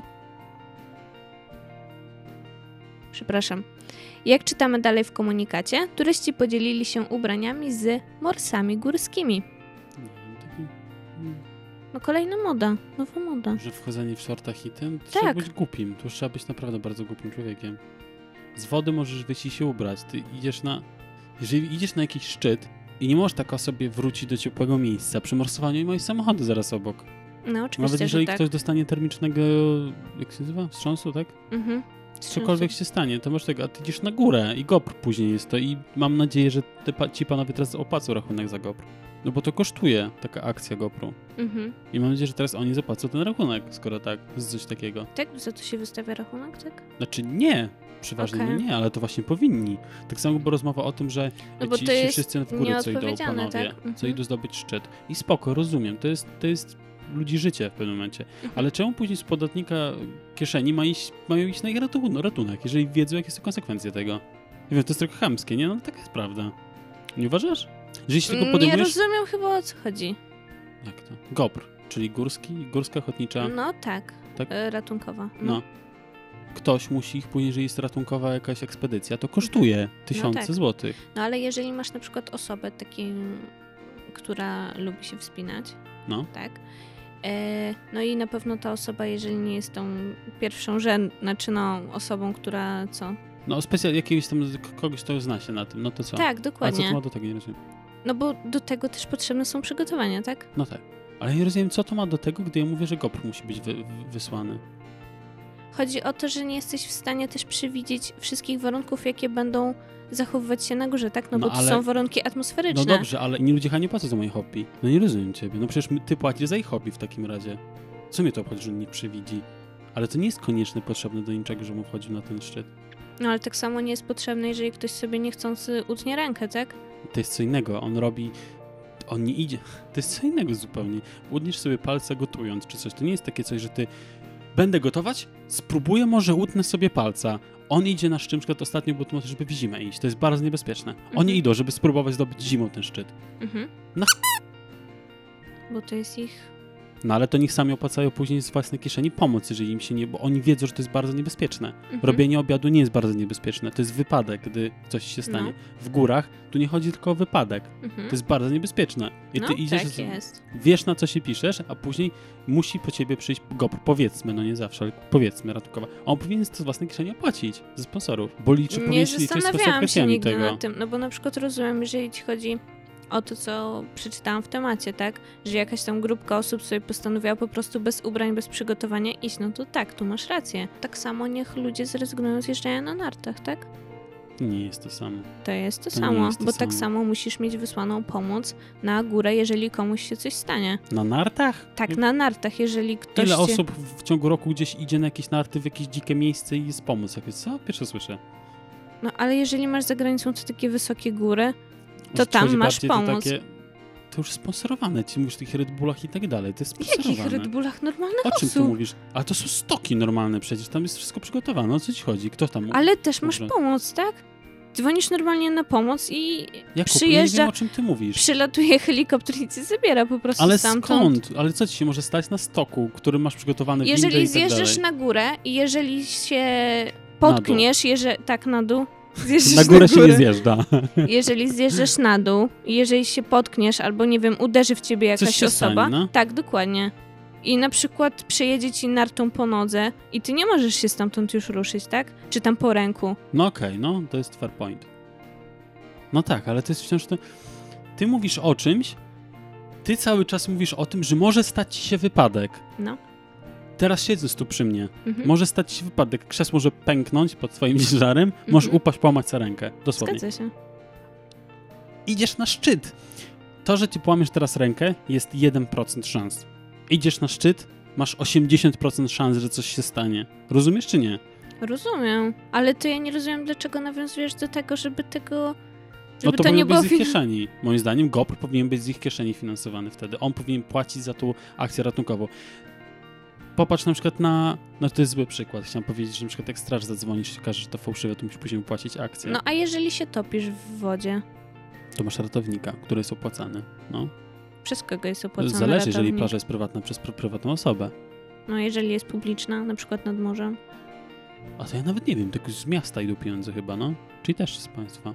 [SPEAKER 2] Przepraszam. Jak czytamy dalej w komunikacie, turyści podzielili się ubraniami z morsami górskimi.
[SPEAKER 1] Nie wiem, taki... mm,
[SPEAKER 2] No kolejna moda, nowa moda.
[SPEAKER 1] Że wchodzenie w shortach i tym, to
[SPEAKER 2] Tak.
[SPEAKER 1] trzeba być głupim. To już trzeba być naprawdę bardzo głupim człowiekiem. Z wody możesz wyjść i się ubrać. Ty idziesz na... Jeżeli idziesz na jakiś szczyt, I nie możesz taka sobie wrócić do ciepłego miejsca przy morsowaniu i mają samochody zaraz obok.
[SPEAKER 2] No oczywiście,
[SPEAKER 1] Nawet jeżeli
[SPEAKER 2] że tak.
[SPEAKER 1] ktoś dostanie termicznego, jak się nazywa? Wstrząsu, tak?
[SPEAKER 2] Mhm.
[SPEAKER 1] Cokolwiek się stanie, to masz tego, a ty idziesz na górę i GoPr później jest to i mam nadzieję, że te, pa- ci panowie teraz opłacą rachunek za GoPr. No bo to kosztuje taka akcja GoPru.
[SPEAKER 2] Mhm.
[SPEAKER 1] I mam nadzieję, że teraz oni zapłacą ten rachunek, skoro tak, z coś takiego.
[SPEAKER 2] Tak? Za to się wystawia rachunek, tak?
[SPEAKER 1] Znaczy nie, przeważnie
[SPEAKER 2] Okej.
[SPEAKER 1] no nie, ale to właśnie powinni. Tak samo była rozmowa o tym, że
[SPEAKER 2] No bo
[SPEAKER 1] ci,
[SPEAKER 2] to
[SPEAKER 1] ci
[SPEAKER 2] jest
[SPEAKER 1] wszyscy w górę, co idą
[SPEAKER 2] nieodpowiedzialne,
[SPEAKER 1] panowie,
[SPEAKER 2] tak? Mhm.
[SPEAKER 1] co idą zdobyć szczyt. I spoko, rozumiem, to jest, to jest ludzi życie w pewnym momencie.
[SPEAKER 2] Mhm.
[SPEAKER 1] Ale czemu później z podatnika kieszeni ma iść, mają iść na ich ratu- ratunek, jeżeli wiedzą, jakie są konsekwencje tego? Nie wiem, to jest trochę chamskie, nie? No ale taka jest prawda. Nie uważasz? Że jeśli tylko
[SPEAKER 2] Nie
[SPEAKER 1] podejmujesz...
[SPEAKER 2] rozumiem chyba, o co chodzi.
[SPEAKER 1] Jak to? GoPr, czyli górski, górska ochotnicza,
[SPEAKER 2] No tak,
[SPEAKER 1] Tak?
[SPEAKER 2] e, ratunkowa.
[SPEAKER 1] no. Ktoś musi ich później, jeżeli jest ratunkowa jakaś ekspedycja, to kosztuje tysiące
[SPEAKER 2] tak.
[SPEAKER 1] złotych.
[SPEAKER 2] No ale jeżeli masz na przykład osobę takiej, która lubi się wspinać,
[SPEAKER 1] No.
[SPEAKER 2] tak? E, no i na pewno ta osoba, jeżeli nie jest tą pierwszą rzęd, znaczy no osobą, która co?
[SPEAKER 1] No specjal jakiegoś tam k- kogoś, kto zna się na tym, no to co?
[SPEAKER 2] Tak,
[SPEAKER 1] A co
[SPEAKER 2] dokładnie.
[SPEAKER 1] to ma do tego, nie rozumiem.
[SPEAKER 2] No bo do tego też potrzebne są przygotowania, tak?
[SPEAKER 1] No tak. Ale nie rozumiem, co to ma do tego, gdy ja mówię, że GoPr musi być wy, wy, wysłany.
[SPEAKER 2] Chodzi o to, że nie jesteś w stanie też przewidzieć wszystkich warunków, jakie będą zachowywać się na górze, tak? No,
[SPEAKER 1] No
[SPEAKER 2] bo to
[SPEAKER 1] ale-
[SPEAKER 2] są warunki atmosferyczne.
[SPEAKER 1] No dobrze, ale inni ludzie chyba nie płacą za moje hobby. No nie rozumiem ciebie. No przecież my- ty płacisz za ich hobby w takim razie. Co mnie to obchodzi, że on nie przewidzi? Ale to nie jest koniecznie potrzebne do niczego, żebym wchodził na ten szczyt.
[SPEAKER 2] No ale tak samo nie jest potrzebne, jeżeli ktoś sobie niechcący utnie rękę, tak?
[SPEAKER 1] To jest co innego. On robi... On nie idzie... To jest co innego zupełnie. Udniesz sobie palce gotując czy coś. To nie jest takie coś, że ty... Będę gotować? Spróbuję, może utnę sobie palca. On idzie na szczyt, na przykład ostatnio było to, żeby w zimę iść. To jest bardzo niebezpieczne. Oni
[SPEAKER 2] Mhm.
[SPEAKER 1] idą, żeby spróbować zdobyć zimą ten szczyt.
[SPEAKER 2] Mhm.
[SPEAKER 1] Na
[SPEAKER 2] Bo to jest ich...
[SPEAKER 1] No ale to niech sami opłacają później z własnej kieszeni pomoc, jeżeli im się nie... Bo oni wiedzą, że to jest bardzo niebezpieczne.
[SPEAKER 2] Mhm.
[SPEAKER 1] Robienie obiadu nie jest bardzo niebezpieczne. To jest wypadek, gdy coś się stanie. W górach tu nie chodzi tylko o wypadek.
[SPEAKER 2] Mhm.
[SPEAKER 1] To jest bardzo niebezpieczne. I
[SPEAKER 2] No
[SPEAKER 1] ty idziesz,
[SPEAKER 2] tak
[SPEAKER 1] z-
[SPEAKER 2] jest.
[SPEAKER 1] wiesz na co się piszesz, a później musi po ciebie przyjść GoPr, powiedzmy, no nie zawsze, ale powiedzmy ratunkowa. A on powinien to z własnej kieszeni opłacić ze sponsorów, bo liczy,
[SPEAKER 2] Nie
[SPEAKER 1] powinien się liczyć z
[SPEAKER 2] zastanawiałam się
[SPEAKER 1] konsekwencjami
[SPEAKER 2] nigdy
[SPEAKER 1] tego.
[SPEAKER 2] nad tym, no bo na przykład rozumiem, jeżeli ci chodzi o to, co przeczytałam w temacie, tak? Że jakaś tam grupka osób sobie postanowiła po prostu bez ubrań, bez przygotowania iść, no to tak, tu masz rację. Tak samo niech ludzie zrezygnują z jeżdżania na nartach, tak?
[SPEAKER 1] Nie jest to samo.
[SPEAKER 2] To jest to,
[SPEAKER 1] To nie
[SPEAKER 2] samo,
[SPEAKER 1] jest to
[SPEAKER 2] bo tak
[SPEAKER 1] samo.
[SPEAKER 2] samo musisz mieć wysłaną pomoc na górę, jeżeli komuś się coś stanie.
[SPEAKER 1] Na nartach?
[SPEAKER 2] Tak, na nartach, jeżeli ktoś
[SPEAKER 1] Ile
[SPEAKER 2] cię...
[SPEAKER 1] osób w ciągu roku gdzieś idzie na jakieś narty w jakieś dzikie miejsce i jest pomoc? Jakieś, co? Pierwsze słyszę.
[SPEAKER 2] No ale jeżeli masz za granicą to takie wysokie góry, to
[SPEAKER 1] Może
[SPEAKER 2] tam
[SPEAKER 1] przychodzi
[SPEAKER 2] masz
[SPEAKER 1] bardziej
[SPEAKER 2] pomoc.
[SPEAKER 1] To, takie, to już sponsorowane. Ci mówisz o tych Red Bullach i tak dalej. To jest
[SPEAKER 2] Jakich
[SPEAKER 1] sponsorowane.
[SPEAKER 2] Red Bullach normalnych
[SPEAKER 1] O czym ty
[SPEAKER 2] osób?
[SPEAKER 1] mówisz? Ale to są stoki normalne przecież. Tam jest wszystko przygotowane. O co ci chodzi? Kto tam...
[SPEAKER 2] Ale też masz
[SPEAKER 1] Dobrze.
[SPEAKER 2] pomoc, tak? Dzwonisz normalnie na pomoc i
[SPEAKER 1] Jakub, ja nie
[SPEAKER 2] przyjeżdża,
[SPEAKER 1] wiem, o czym ty mówisz.
[SPEAKER 2] przylatuje helikopter i cię zabiera po prostu
[SPEAKER 1] Ale
[SPEAKER 2] stamtąd.
[SPEAKER 1] skąd? Ale co ci się może stać na stoku, który masz przygotowany windę
[SPEAKER 2] Jeżeli
[SPEAKER 1] i tak
[SPEAKER 2] zjeżdżasz
[SPEAKER 1] dalej?
[SPEAKER 2] na górę i jeżeli się potkniesz, jeżeli tak na dół, zjeżdżasz
[SPEAKER 1] Na górę się nie zjeżdża.
[SPEAKER 2] Jeżeli zjeżdżasz na dół i jeżeli się potkniesz albo nie wiem, uderzy w ciebie jakaś
[SPEAKER 1] Coś się
[SPEAKER 2] osoba,
[SPEAKER 1] stanie, no.
[SPEAKER 2] tak, dokładnie. I na przykład przejedzie ci nartą po nodze i ty nie możesz się stamtąd już ruszyć, tak? Czy tam po ręku.
[SPEAKER 1] No okej, okay, no to jest fair point. No tak, ale to jest wciąż to... Ty mówisz o czymś, ty cały czas mówisz o tym, że może stać ci się wypadek.
[SPEAKER 2] No.
[SPEAKER 1] Teraz siedząc tu przy mnie,
[SPEAKER 2] Mhm.
[SPEAKER 1] może stać ci się wypadek. Krzesło może pęknąć pod twoim ciężarem, możesz
[SPEAKER 2] Mhm.
[SPEAKER 1] upaść, połamać sobie rękę. Dosłownie.
[SPEAKER 2] Zgadza się.
[SPEAKER 1] Idziesz na szczyt. To, że ci połamiesz teraz rękę, jest jeden procent szans. Idziesz na szczyt, masz osiemdziesiąt procent szans, że coś się stanie. Rozumiesz czy nie?
[SPEAKER 2] Rozumiem, ale to ja nie rozumiem, dlaczego nawiązujesz do tego, żeby tego...
[SPEAKER 1] No
[SPEAKER 2] Żeby
[SPEAKER 1] to,
[SPEAKER 2] to, nie
[SPEAKER 1] powinien
[SPEAKER 2] było...
[SPEAKER 1] być z ich
[SPEAKER 2] fin-
[SPEAKER 1] kieszeni. Moim zdaniem GoPr powinien być z ich kieszeni finansowany wtedy. On powinien płacić za tą akcję ratunkową. Popatrz na przykład na... No to jest zły przykład. Chciałem powiedzieć, że na przykład jak straż zadzwonisz i każe, że to fałszywe, to musisz później płacić akcję.
[SPEAKER 2] No a jeżeli się topisz w wodzie?
[SPEAKER 1] To masz ratownika, który jest opłacany. No.
[SPEAKER 2] Przez kogo jest opłacony
[SPEAKER 1] Zależy, jeżeli
[SPEAKER 2] ratownik?
[SPEAKER 1] plaża jest prywatna przez pr- prywatną osobę.
[SPEAKER 2] No jeżeli jest publiczna, na przykład nad morzem.
[SPEAKER 1] A to ja nawet nie wiem, tylko z miasta idą pieniądze chyba, no. Czyli też z państwa.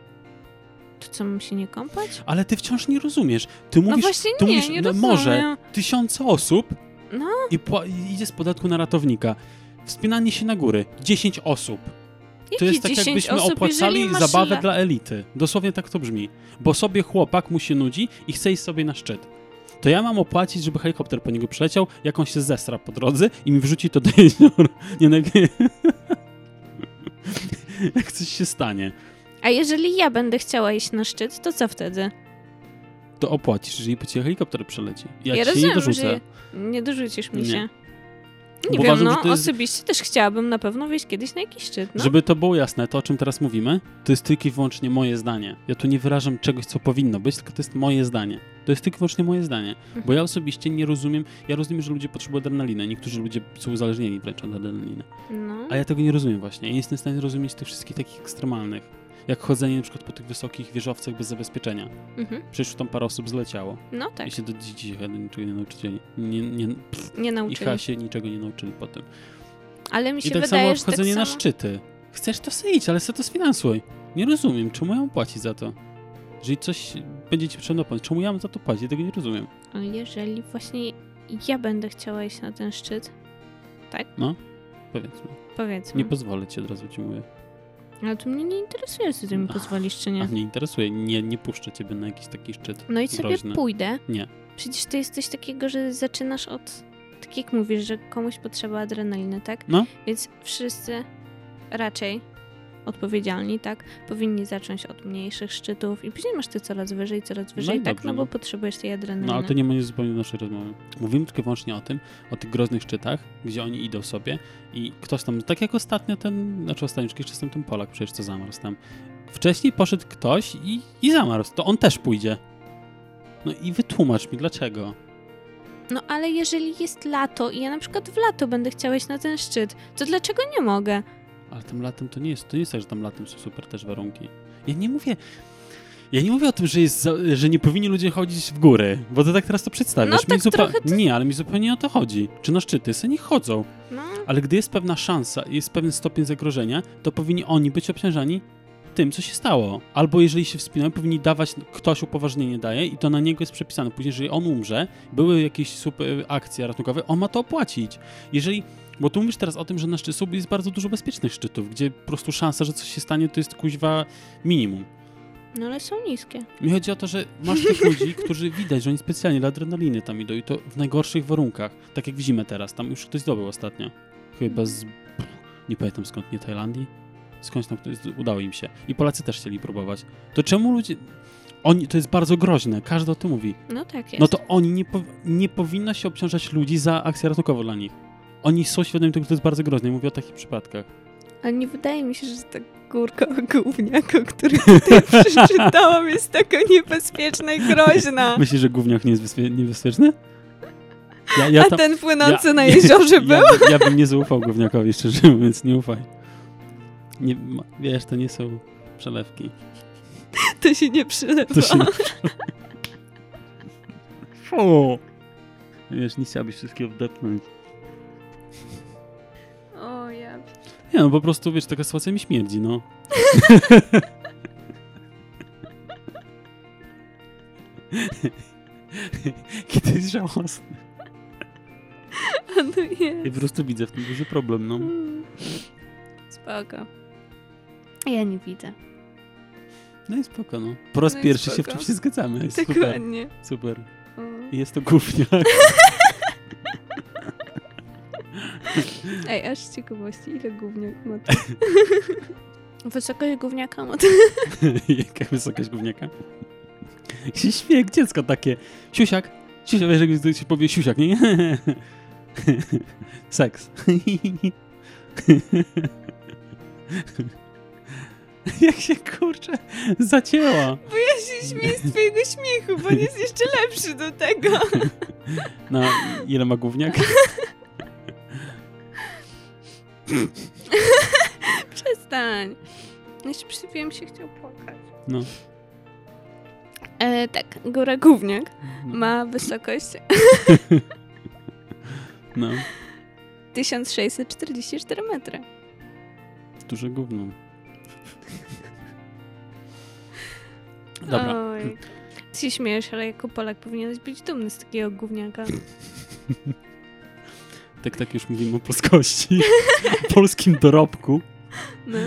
[SPEAKER 2] To co, mam się nie kąpać?
[SPEAKER 1] Ale ty wciąż nie rozumiesz. Ty
[SPEAKER 2] No
[SPEAKER 1] mówisz,
[SPEAKER 2] właśnie
[SPEAKER 1] ty
[SPEAKER 2] nie,
[SPEAKER 1] mówisz
[SPEAKER 2] nie
[SPEAKER 1] no,
[SPEAKER 2] rozumiem.
[SPEAKER 1] może tysiące osób
[SPEAKER 2] No.
[SPEAKER 1] i, pła- i idzie z podatku na ratownika. Wspinanie się na góry. dziesięć osób. to jest tak, jakbyśmy
[SPEAKER 2] osób,
[SPEAKER 1] opłacali
[SPEAKER 2] masz
[SPEAKER 1] zabawę
[SPEAKER 2] le...
[SPEAKER 1] dla elity. Dosłownie tak to brzmi. Bo sobie chłopak mu się nudzi i chce iść sobie na szczyt. To ja mam opłacić, żeby helikopter po niego przyleciał, jak on się zesra po drodze i mi wrzuci to do jeziora. Nie, no, jak coś się stanie.
[SPEAKER 2] A jeżeli ja będę chciała iść na szczyt, to co wtedy?
[SPEAKER 1] To opłacisz, jeżeli po ciebie helikopter przeleci. Ja,
[SPEAKER 2] ja
[SPEAKER 1] ci
[SPEAKER 2] rozumiem,
[SPEAKER 1] się nie dorzucę.
[SPEAKER 2] że nie dorzucisz mi
[SPEAKER 1] Nie.
[SPEAKER 2] się. Nie
[SPEAKER 1] Bo
[SPEAKER 2] wiem,
[SPEAKER 1] uważam,
[SPEAKER 2] no
[SPEAKER 1] że to jest...
[SPEAKER 2] osobiście też chciałabym na pewno wyjść kiedyś na jakiś szczyt. No.
[SPEAKER 1] Żeby to było jasne, to o czym teraz mówimy, to jest tylko i wyłącznie moje zdanie. Ja tu nie wyrażam czegoś, co powinno być, tylko to jest moje zdanie. To jest tylko i wyłącznie moje zdanie. Bo ja osobiście nie rozumiem, ja rozumiem, że ludzie potrzebują adrenaliny, niektórzy ludzie są uzależnieni wręcz od adrenaliny.
[SPEAKER 2] No.
[SPEAKER 1] A ja tego nie rozumiem właśnie. Ja nie jestem w stanie zrozumieć tych wszystkich takich ekstremalnych. Jak chodzenie na przykład po tych wysokich wieżowcach bez zabezpieczenia.
[SPEAKER 2] Mhm.
[SPEAKER 1] Przecież tam parę osób zleciało.
[SPEAKER 2] No tak.
[SPEAKER 1] I się do dziś chyba niczego nie nauczyli. Nie, nie, pff,
[SPEAKER 2] Nie
[SPEAKER 1] I
[SPEAKER 2] nauczyli.
[SPEAKER 1] chyba się niczego nie nauczyli potem.
[SPEAKER 2] Ale mi się
[SPEAKER 1] I tak
[SPEAKER 2] wydaje,
[SPEAKER 1] samo
[SPEAKER 2] że
[SPEAKER 1] wchodzenie
[SPEAKER 2] tak
[SPEAKER 1] na
[SPEAKER 2] samo...
[SPEAKER 1] szczyty. Chcesz to sobie idź, ale sobie to sfinansuj. Nie rozumiem, czemu ja mam płacić za to? Jeżeli coś będzie ci potrzebne płacić, czemu ja mam za to płacić? Ja tego nie rozumiem.
[SPEAKER 2] A jeżeli właśnie ja będę chciała iść na ten szczyt, tak?
[SPEAKER 1] No, powiedzmy.
[SPEAKER 2] Powiedzmy.
[SPEAKER 1] Nie pozwolę ci, od razu ci mówię.
[SPEAKER 2] Ale to mnie nie interesuje, czy ty mi pozwolisz, czy nie.
[SPEAKER 1] A mnie interesuje, nie, nie puszczę ciebie na jakiś taki szczyt
[SPEAKER 2] No i sobie
[SPEAKER 1] groźny.
[SPEAKER 2] pójdę.
[SPEAKER 1] Nie.
[SPEAKER 2] Przecież to jest coś takiego, że zaczynasz od... Tak jak mówisz, że komuś potrzeba adrenaliny, tak?
[SPEAKER 1] No.
[SPEAKER 2] Więc wszyscy raczej odpowiedzialni, tak? Powinni zacząć od mniejszych szczytów i później masz ty coraz wyżej, coraz wyżej,
[SPEAKER 1] i
[SPEAKER 2] tak?
[SPEAKER 1] dobrze,
[SPEAKER 2] No bo
[SPEAKER 1] no.
[SPEAKER 2] potrzebujesz tej adrenaliny.
[SPEAKER 1] No ale to nie ma nic zupełnie do naszej rozmowy. Mówimy tylko i wyłącznie o tym, o tych groźnych szczytach, gdzie oni idą sobie i ktoś tam, tak jak ostatnio ten, znaczy ostatnio, czasem ten Polak przecież co zamarzł tam. Wcześniej poszedł ktoś i, i zamarzł, to on też pójdzie. No i wytłumacz mi, dlaczego.
[SPEAKER 2] No ale jeżeli jest lato i ja na przykład w lato będę chciała iść na ten szczyt, to dlaczego nie mogę?
[SPEAKER 1] Ale tam latem to nie jest, to nie jest tak, że tam latem są super też warunki. Ja nie mówię, ja nie mówię o tym, że, jest za, że nie powinni ludzie chodzić w góry, bo ty tak teraz to przedstawiasz.
[SPEAKER 2] No
[SPEAKER 1] mi
[SPEAKER 2] tak
[SPEAKER 1] zupa-
[SPEAKER 2] trochę to-
[SPEAKER 1] Nie, ale mi zupełnie nie o to chodzi. Czy na szczyty, se niech chodzą.
[SPEAKER 2] No,
[SPEAKER 1] Ale gdy jest pewna szansa, jest pewien stopień zagrożenia, to powinni oni być obciążani tym, co się stało. Albo jeżeli się wspinają, powinni dawać, ktoś upoważnienie daje i to na niego jest przepisane. Później, jeżeli on umrze, były jakieś super akcje ratunkowe, on ma to opłacić. Jeżeli, bo tu mówisz teraz o tym, że na szczytu jest bardzo dużo bezpiecznych szczytów, gdzie po prostu szansa, że coś się stanie, to jest kuźwa minimum.
[SPEAKER 2] no ale są niskie.
[SPEAKER 1] Mi chodzi o to, że masz tych ludzi, którzy widać, że oni specjalnie dla adrenaliny tam idą i to w najgorszych warunkach. Tak jak w zimę teraz, tam już ktoś zdobył ostatnio. Chyba z... nie pamiętam skąd, nie Tajlandii? Skądś tam ktoś, udało im się. I Polacy też chcieli próbować. To czemu ludzie... Oni, to jest bardzo groźne, każdy o tym mówi.
[SPEAKER 2] No tak jest.
[SPEAKER 1] No to oni nie, po, nie powinno się obciążać ludzi za akcję ratunkową dla nich. Oni są świadomi tego, że to jest bardzo groźne. Mówię o takich przypadkach.
[SPEAKER 2] Ale nie wydaje mi się, że ta górka gówniaka, o której tutaj przeczytałam, jest taka niebezpieczna i groźna.
[SPEAKER 1] Myślisz, że gówniak nie jest bezpie- niebezpieczny? Ja, ja
[SPEAKER 2] A
[SPEAKER 1] tam,
[SPEAKER 2] ten płynący
[SPEAKER 1] ja,
[SPEAKER 2] na jeziorze był?
[SPEAKER 1] Ja, ja bym nie zaufał gówniakowi, szczerze mówiąc, nie ufaj. Nie, ma- wiesz, to nie są przelewki.
[SPEAKER 2] To się nie przylewa.
[SPEAKER 1] To się nie Fu. Wiesz, nie chciałabyś wszystkiego wdepnąć.
[SPEAKER 2] O ja...
[SPEAKER 1] Nie no, po prostu, wiesz, taka sytuacja mi śmierdzi, no. Kiedy jest żałosne.
[SPEAKER 2] A no jest.
[SPEAKER 1] Ja po prostu widzę w tym duży problem, no.
[SPEAKER 2] Mm. Spoko. Ja nie widzę.
[SPEAKER 1] No i spoko, no. Po raz
[SPEAKER 2] No i
[SPEAKER 1] pierwszy się w
[SPEAKER 2] spoko.
[SPEAKER 1] czymś się zgadzamy. Jest super,
[SPEAKER 2] Dokładnie.
[SPEAKER 1] super.
[SPEAKER 2] O.
[SPEAKER 1] I jest to gówniak.
[SPEAKER 2] Ej, aż z ciekawości, ile gówniak ma? Wysokość gówniaka ma?
[SPEAKER 1] Jaka wysokość gówniaka? Się śmieje jak dziecko takie. Siusiak. Siusiak, wiesz, jak się powie siusiak, nie? Seks. Jak się, kurczę, zacięła.
[SPEAKER 2] Bo ja się śmieję z twojego śmiechu, bo on jest jeszcze lepszy do tego.
[SPEAKER 1] No, ile ma gówniak?
[SPEAKER 2] Przestań. Jeszcze przypiłem się, chciał płakać.
[SPEAKER 1] No.
[SPEAKER 2] E, tak, góra Gówniak ma wysokość
[SPEAKER 1] No.
[SPEAKER 2] tysiąc sześćset czterdzieści cztery metry.
[SPEAKER 1] Duże gówno. Dobra.
[SPEAKER 2] Oj. Ty się śmiejesz, ale jako Polak powinieneś być dumny z takiego gówniaka.
[SPEAKER 1] Tak, tak już mówimy o polskości. O polskim dorobku.
[SPEAKER 2] No.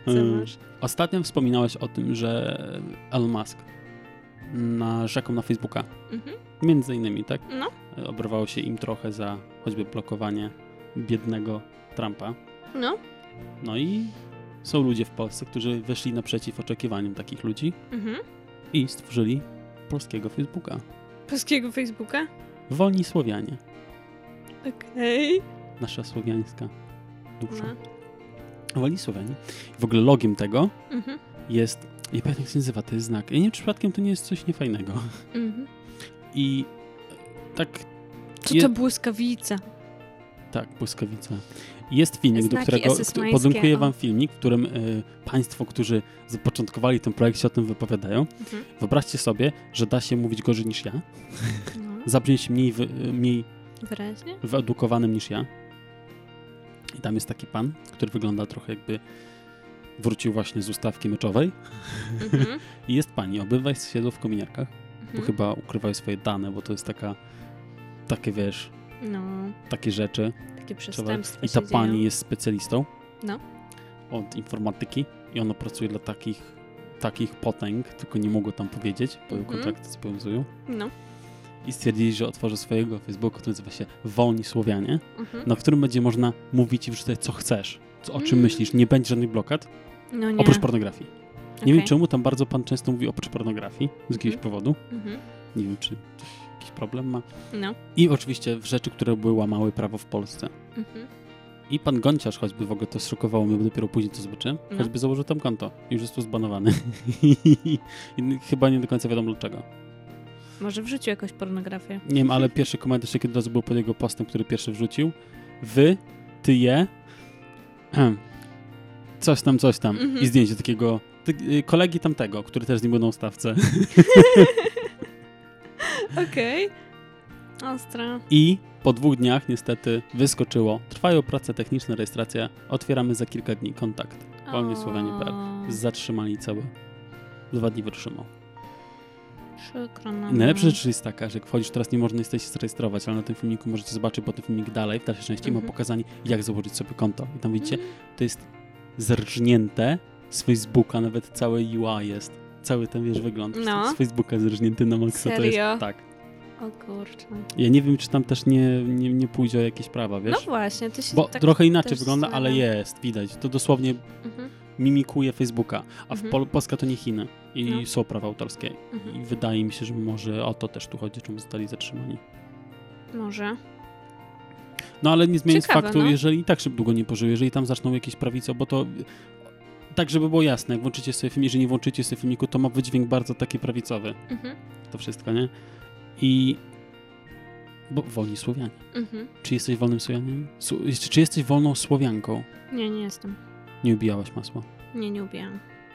[SPEAKER 2] serce
[SPEAKER 1] Mm.
[SPEAKER 2] masz.
[SPEAKER 1] Ostatnio wspominałeś o tym, że Elon Musk narzekał na Facebooka.
[SPEAKER 2] Mhm.
[SPEAKER 1] Między innymi, tak?
[SPEAKER 2] No.
[SPEAKER 1] Oberwało się im trochę za choćby blokowanie biednego Trumpa.
[SPEAKER 2] No.
[SPEAKER 1] No i są ludzie w Polsce, którzy wyszli naprzeciw oczekiwaniom takich ludzi
[SPEAKER 2] Mhm.
[SPEAKER 1] i stworzyli polskiego Facebooka.
[SPEAKER 2] Polskiego Facebooka?
[SPEAKER 1] Wolni Słowianie.
[SPEAKER 2] Okej.
[SPEAKER 1] Nasza słowiańska dusza.
[SPEAKER 2] No.
[SPEAKER 1] Wolni Słowianie. W ogóle logiem tego
[SPEAKER 2] Mhm.
[SPEAKER 1] jest, nie pamiętam jak się nazywa, to jest znak. Ja nie wiem, czy przypadkiem to nie jest coś niefajnego.
[SPEAKER 2] Mhm.
[SPEAKER 1] I tak...
[SPEAKER 2] Co
[SPEAKER 1] je-
[SPEAKER 2] to błyskawica?
[SPEAKER 1] Tak, błyskawica. Jest filmik, do
[SPEAKER 2] Znaki
[SPEAKER 1] którego
[SPEAKER 2] esesmańskie,
[SPEAKER 1] podlinkuję
[SPEAKER 2] o.
[SPEAKER 1] wam filmik, w którym y, państwo, którzy zapoczątkowali ten projekt, się o tym wypowiadają.
[SPEAKER 2] Mhm.
[SPEAKER 1] Wyobraźcie sobie, że da się mówić gorzej niż ja,
[SPEAKER 2] No.
[SPEAKER 1] zabrzmieć mniej, wy, y, mniej
[SPEAKER 2] Wyraźnie?
[SPEAKER 1] wyedukowanym niż ja. I tam jest taki pan, który wygląda trochę jakby wrócił właśnie z ustawki meczowej.
[SPEAKER 2] Mhm.
[SPEAKER 1] I jest pani, obydwaj siedzą w kominiarkach, bo
[SPEAKER 2] Mhm.
[SPEAKER 1] chyba ukrywają swoje dane, bo to jest taka, takie wiesz,
[SPEAKER 2] No,
[SPEAKER 1] takie rzeczy.
[SPEAKER 2] takie
[SPEAKER 1] Trzeba-
[SPEAKER 2] przestępstwa
[SPEAKER 1] I ta
[SPEAKER 2] się
[SPEAKER 1] pani
[SPEAKER 2] dzieją.
[SPEAKER 1] jest specjalistą
[SPEAKER 2] No.
[SPEAKER 1] od informatyki i ona pracuje dla takich, takich potęg, tylko nie mogło tam powiedzieć, bo
[SPEAKER 2] Mhm.
[SPEAKER 1] kontrakty zobowiązują.
[SPEAKER 2] No.
[SPEAKER 1] I stwierdzili, że otworzy swojego Facebooka, który nazywa się Wolni Słowianie,
[SPEAKER 2] Mhm.
[SPEAKER 1] na którym będzie można mówić i wrzucać co chcesz, co, o czym
[SPEAKER 2] Mm.
[SPEAKER 1] myślisz. Nie będzie żadnych blokad,
[SPEAKER 2] No nie.
[SPEAKER 1] oprócz pornografii. Nie
[SPEAKER 2] Okej.
[SPEAKER 1] wiem czemu, tam bardzo pan często mówi oprócz pornografii, z jakiegoś
[SPEAKER 2] Mhm.
[SPEAKER 1] powodu.
[SPEAKER 2] Mhm.
[SPEAKER 1] Nie wiem, czy jakiś problem ma.
[SPEAKER 2] No.
[SPEAKER 1] I oczywiście w rzeczy, które były łamały prawo w Polsce.
[SPEAKER 2] Mhm.
[SPEAKER 1] I pan Gonciarz choćby w ogóle to zszokowało mnie, bo dopiero później to zobaczyłem,
[SPEAKER 2] No.
[SPEAKER 1] choćby założył tam konto i już jest tu zbanowany. I chyba nie do końca wiadomo dlaczego.
[SPEAKER 2] Może wrzucił jakąś pornografię.
[SPEAKER 1] Nie wiem, ale pierwszy komentarz jaki od razu był pod jego postem, który pierwszy wrzucił. Wy, ty je, coś tam, coś tam.
[SPEAKER 2] Mhm.
[SPEAKER 1] I zdjęcie takiego ty, y, kolegi tamtego, który też z nim był na ustawce.
[SPEAKER 2] Okej. Ostra.
[SPEAKER 1] I po dwóch dniach niestety wyskoczyło. Trwają prace techniczne, rejestracja. Otwieramy za kilka dni kontakt. wolnie słowianie kropka p l. Zatrzymali całe. Dwa dni wytrzymał.
[SPEAKER 2] Przykro nam.
[SPEAKER 1] I najlepsza rzecz jest taka, że jak wchodzisz, teraz nie można jesteś zarejestrować, ale na tym filmiku możecie zobaczyć, bo ten filmik dalej, w dalszej części
[SPEAKER 2] Mhm.
[SPEAKER 1] ma pokazanie, jak założyć sobie konto. I tam widzicie,
[SPEAKER 2] Mm.
[SPEAKER 1] to jest zerżnięte z Facebooka, nawet całe U I jest. Cały ten, wiesz, wygląd
[SPEAKER 2] No.
[SPEAKER 1] z Facebooka zerżnięty na maksa. To
[SPEAKER 2] Serio?
[SPEAKER 1] jest, tak.
[SPEAKER 2] O kurczę.
[SPEAKER 1] Ja nie wiem, czy tam też nie, nie, nie pójdzie o jakieś prawa, wiesz?
[SPEAKER 2] No właśnie, to się
[SPEAKER 1] Bo
[SPEAKER 2] tak
[SPEAKER 1] trochę inaczej
[SPEAKER 2] też
[SPEAKER 1] wygląda, ale
[SPEAKER 2] zastanawiam.
[SPEAKER 1] jest, widać. To dosłownie
[SPEAKER 2] Mhm.
[SPEAKER 1] mimikuje Facebooka, a w
[SPEAKER 2] Mhm.
[SPEAKER 1] Pol- Polska to nie Chiny i
[SPEAKER 2] No.
[SPEAKER 1] są prawa autorskie.
[SPEAKER 2] Mhm.
[SPEAKER 1] I wydaje mi się, że może o to też tu chodzi, czemu zostali zatrzymani.
[SPEAKER 2] Może.
[SPEAKER 1] No ale nie zmieniając
[SPEAKER 2] Ciekawe,
[SPEAKER 1] faktu,
[SPEAKER 2] no.
[SPEAKER 1] jeżeli i tak szybko długo nie pożył, jeżeli tam zaczną jakieś prawice, bo to tak, żeby było jasne, jak włączycie sobie film, jeżeli nie włączycie sobie filmiku, to ma wydźwięk bardzo taki prawicowy,
[SPEAKER 2] Mhm.
[SPEAKER 1] to wszystko, nie? I bo wolni Słowianie.
[SPEAKER 2] Mhm.
[SPEAKER 1] Czy jesteś wolnym Słowianiem? Su- jeszcze, czy jesteś wolną Słowianką?
[SPEAKER 2] Nie, nie jestem.
[SPEAKER 1] Nie ubijałaś masła.
[SPEAKER 2] Nie, nie ubijam.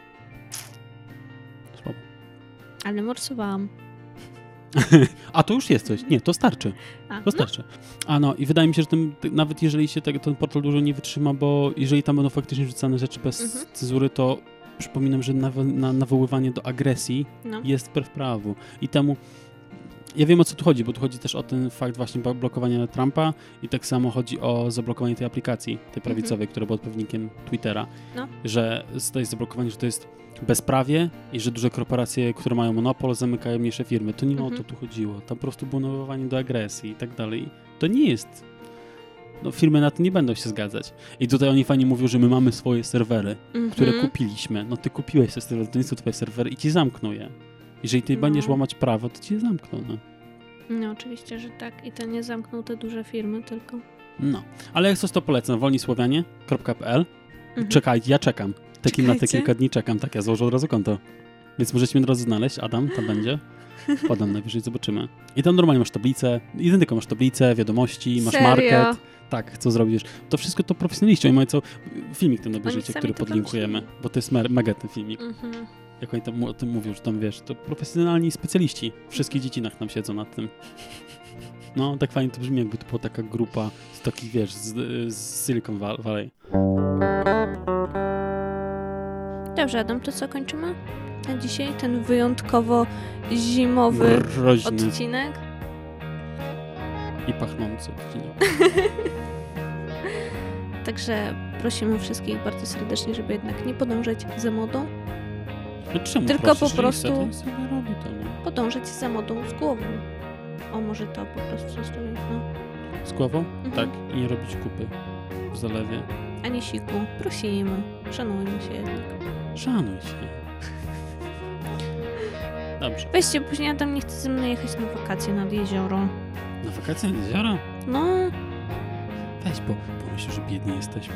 [SPEAKER 1] Słabo.
[SPEAKER 2] Ale morsowałam.
[SPEAKER 1] A to już jest coś. Nie, to starczy.
[SPEAKER 2] A,
[SPEAKER 1] To starczy. A no i wydaje mi się, że ten, ty- nawet jeżeli się te, ten portal dużo nie wytrzyma, bo jeżeli tam będą faktycznie wrzucane rzeczy bez
[SPEAKER 2] Mhm.
[SPEAKER 1] cenzury, to przypominam, że nawo- na, nawoływanie do agresji
[SPEAKER 2] no.
[SPEAKER 1] jest wbrew prawu. I temu ja wiem, o co tu chodzi, bo tu chodzi też o ten fakt właśnie ba- blokowania Trumpa i tak samo chodzi o zablokowanie tej aplikacji, tej prawicowej, która była odpowiednikiem Twittera,
[SPEAKER 2] No.
[SPEAKER 1] że to jest zablokowanie, że to jest bezprawie i że duże korporacje, które mają monopol, zamykają mniejsze firmy. To nie
[SPEAKER 2] Mhm.
[SPEAKER 1] o to tu chodziło. Tam po prostu było nawoływanie do agresji i tak dalej. To nie jest... No, firmy na to nie będą się zgadzać. I tutaj oni fajnie mówią, że my mamy swoje serwery,
[SPEAKER 2] Mhm.
[SPEAKER 1] które kupiliśmy. No ty kupiłeś te serwery, to nie są twoje serwery i ci zamkną je. Jeżeli ty
[SPEAKER 2] No.
[SPEAKER 1] będziesz łamać prawo, to ci je zamkną. No.
[SPEAKER 2] No oczywiście, że tak. I to nie zamknął te duże firmy tylko.
[SPEAKER 1] no. Ale jak coś to polecam, wolnisłowianie kropka p l.
[SPEAKER 2] Mhm.
[SPEAKER 1] Czekajcie, ja czekam. Taki na te
[SPEAKER 2] Czekajcie.
[SPEAKER 1] kilka dni czekam, tak, ja założę od razu konto. Więc możecie mnie od razu znaleźć, Adam, tam będzie. Podam najwyżej, zobaczymy. I tam normalnie masz tablicę, jeden tylko masz tablicę, wiadomości, masz
[SPEAKER 2] Serio?
[SPEAKER 1] market. Tak, co zrobisz. To wszystko to profesjonaliści, oni mają co, filmik tam najwyżej,
[SPEAKER 2] sami
[SPEAKER 1] który
[SPEAKER 2] to
[SPEAKER 1] podlinkujemy,
[SPEAKER 2] wymyślili.
[SPEAKER 1] bo to jest me- mega ten filmik.
[SPEAKER 2] Mhm.
[SPEAKER 1] Jak oni tam o tym mówią, że tam wiesz, to profesjonalni specjaliści w wszystkich dziedzinach tam siedzą nad tym. No, tak fajnie to brzmi, jakby to była taka grupa z takich, wiesz, z, z Silicon Valley.
[SPEAKER 2] Dobrze, Adam, to co kończymy na dzisiaj? Ten wyjątkowo zimowy
[SPEAKER 1] Mroźny
[SPEAKER 2] odcinek?
[SPEAKER 1] i pachnący odcinek.
[SPEAKER 2] Także prosimy wszystkich bardzo serdecznie, żeby jednak nie podążać za modą,
[SPEAKER 1] No czemu?
[SPEAKER 2] Tylko
[SPEAKER 1] Proszę,
[SPEAKER 2] po
[SPEAKER 1] jeżeli
[SPEAKER 2] prostu-
[SPEAKER 1] chce, to niech sobie robi to, no.
[SPEAKER 2] podążać za modą z głową. O, może to po prostu stoi, no.
[SPEAKER 1] Z głową?
[SPEAKER 2] Mhm.
[SPEAKER 1] Tak. I nie robić kupy w zalewie.
[SPEAKER 2] Ani siku. Prosimy. Szanujmy się jednak.
[SPEAKER 1] Szanuj się. Dobrze.
[SPEAKER 2] Weźcie, później Adam nie chce ze mną jechać na wakacje nad jezioro.
[SPEAKER 1] Na wakacje nad jezioro?
[SPEAKER 2] No,
[SPEAKER 1] Weź, bo pomyśl, że biedni jesteśmy.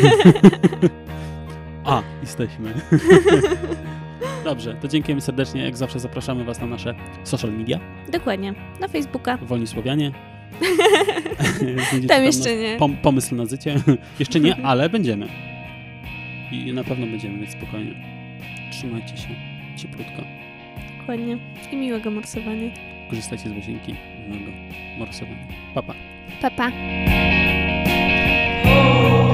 [SPEAKER 1] A, jesteśmy. Dobrze, to dziękujemy serdecznie. Jak zawsze zapraszamy Was na nasze social media.
[SPEAKER 2] dokładnie. Na Facebooka.
[SPEAKER 1] Wolni Słowianie. Znajdziecie
[SPEAKER 2] Tam jeszcze
[SPEAKER 1] nas-
[SPEAKER 2] nie.
[SPEAKER 1] Pom- pomysł na życie. Jeszcze nie, ale będziemy. I na pewno będziemy, więc spokojnie. Trzymajcie się cieplutko.
[SPEAKER 2] Dokładnie. I miłego morsowania.
[SPEAKER 1] Korzystajcie z łazienki. Miłego morsowania. Pa, pa.
[SPEAKER 2] Pa, pa.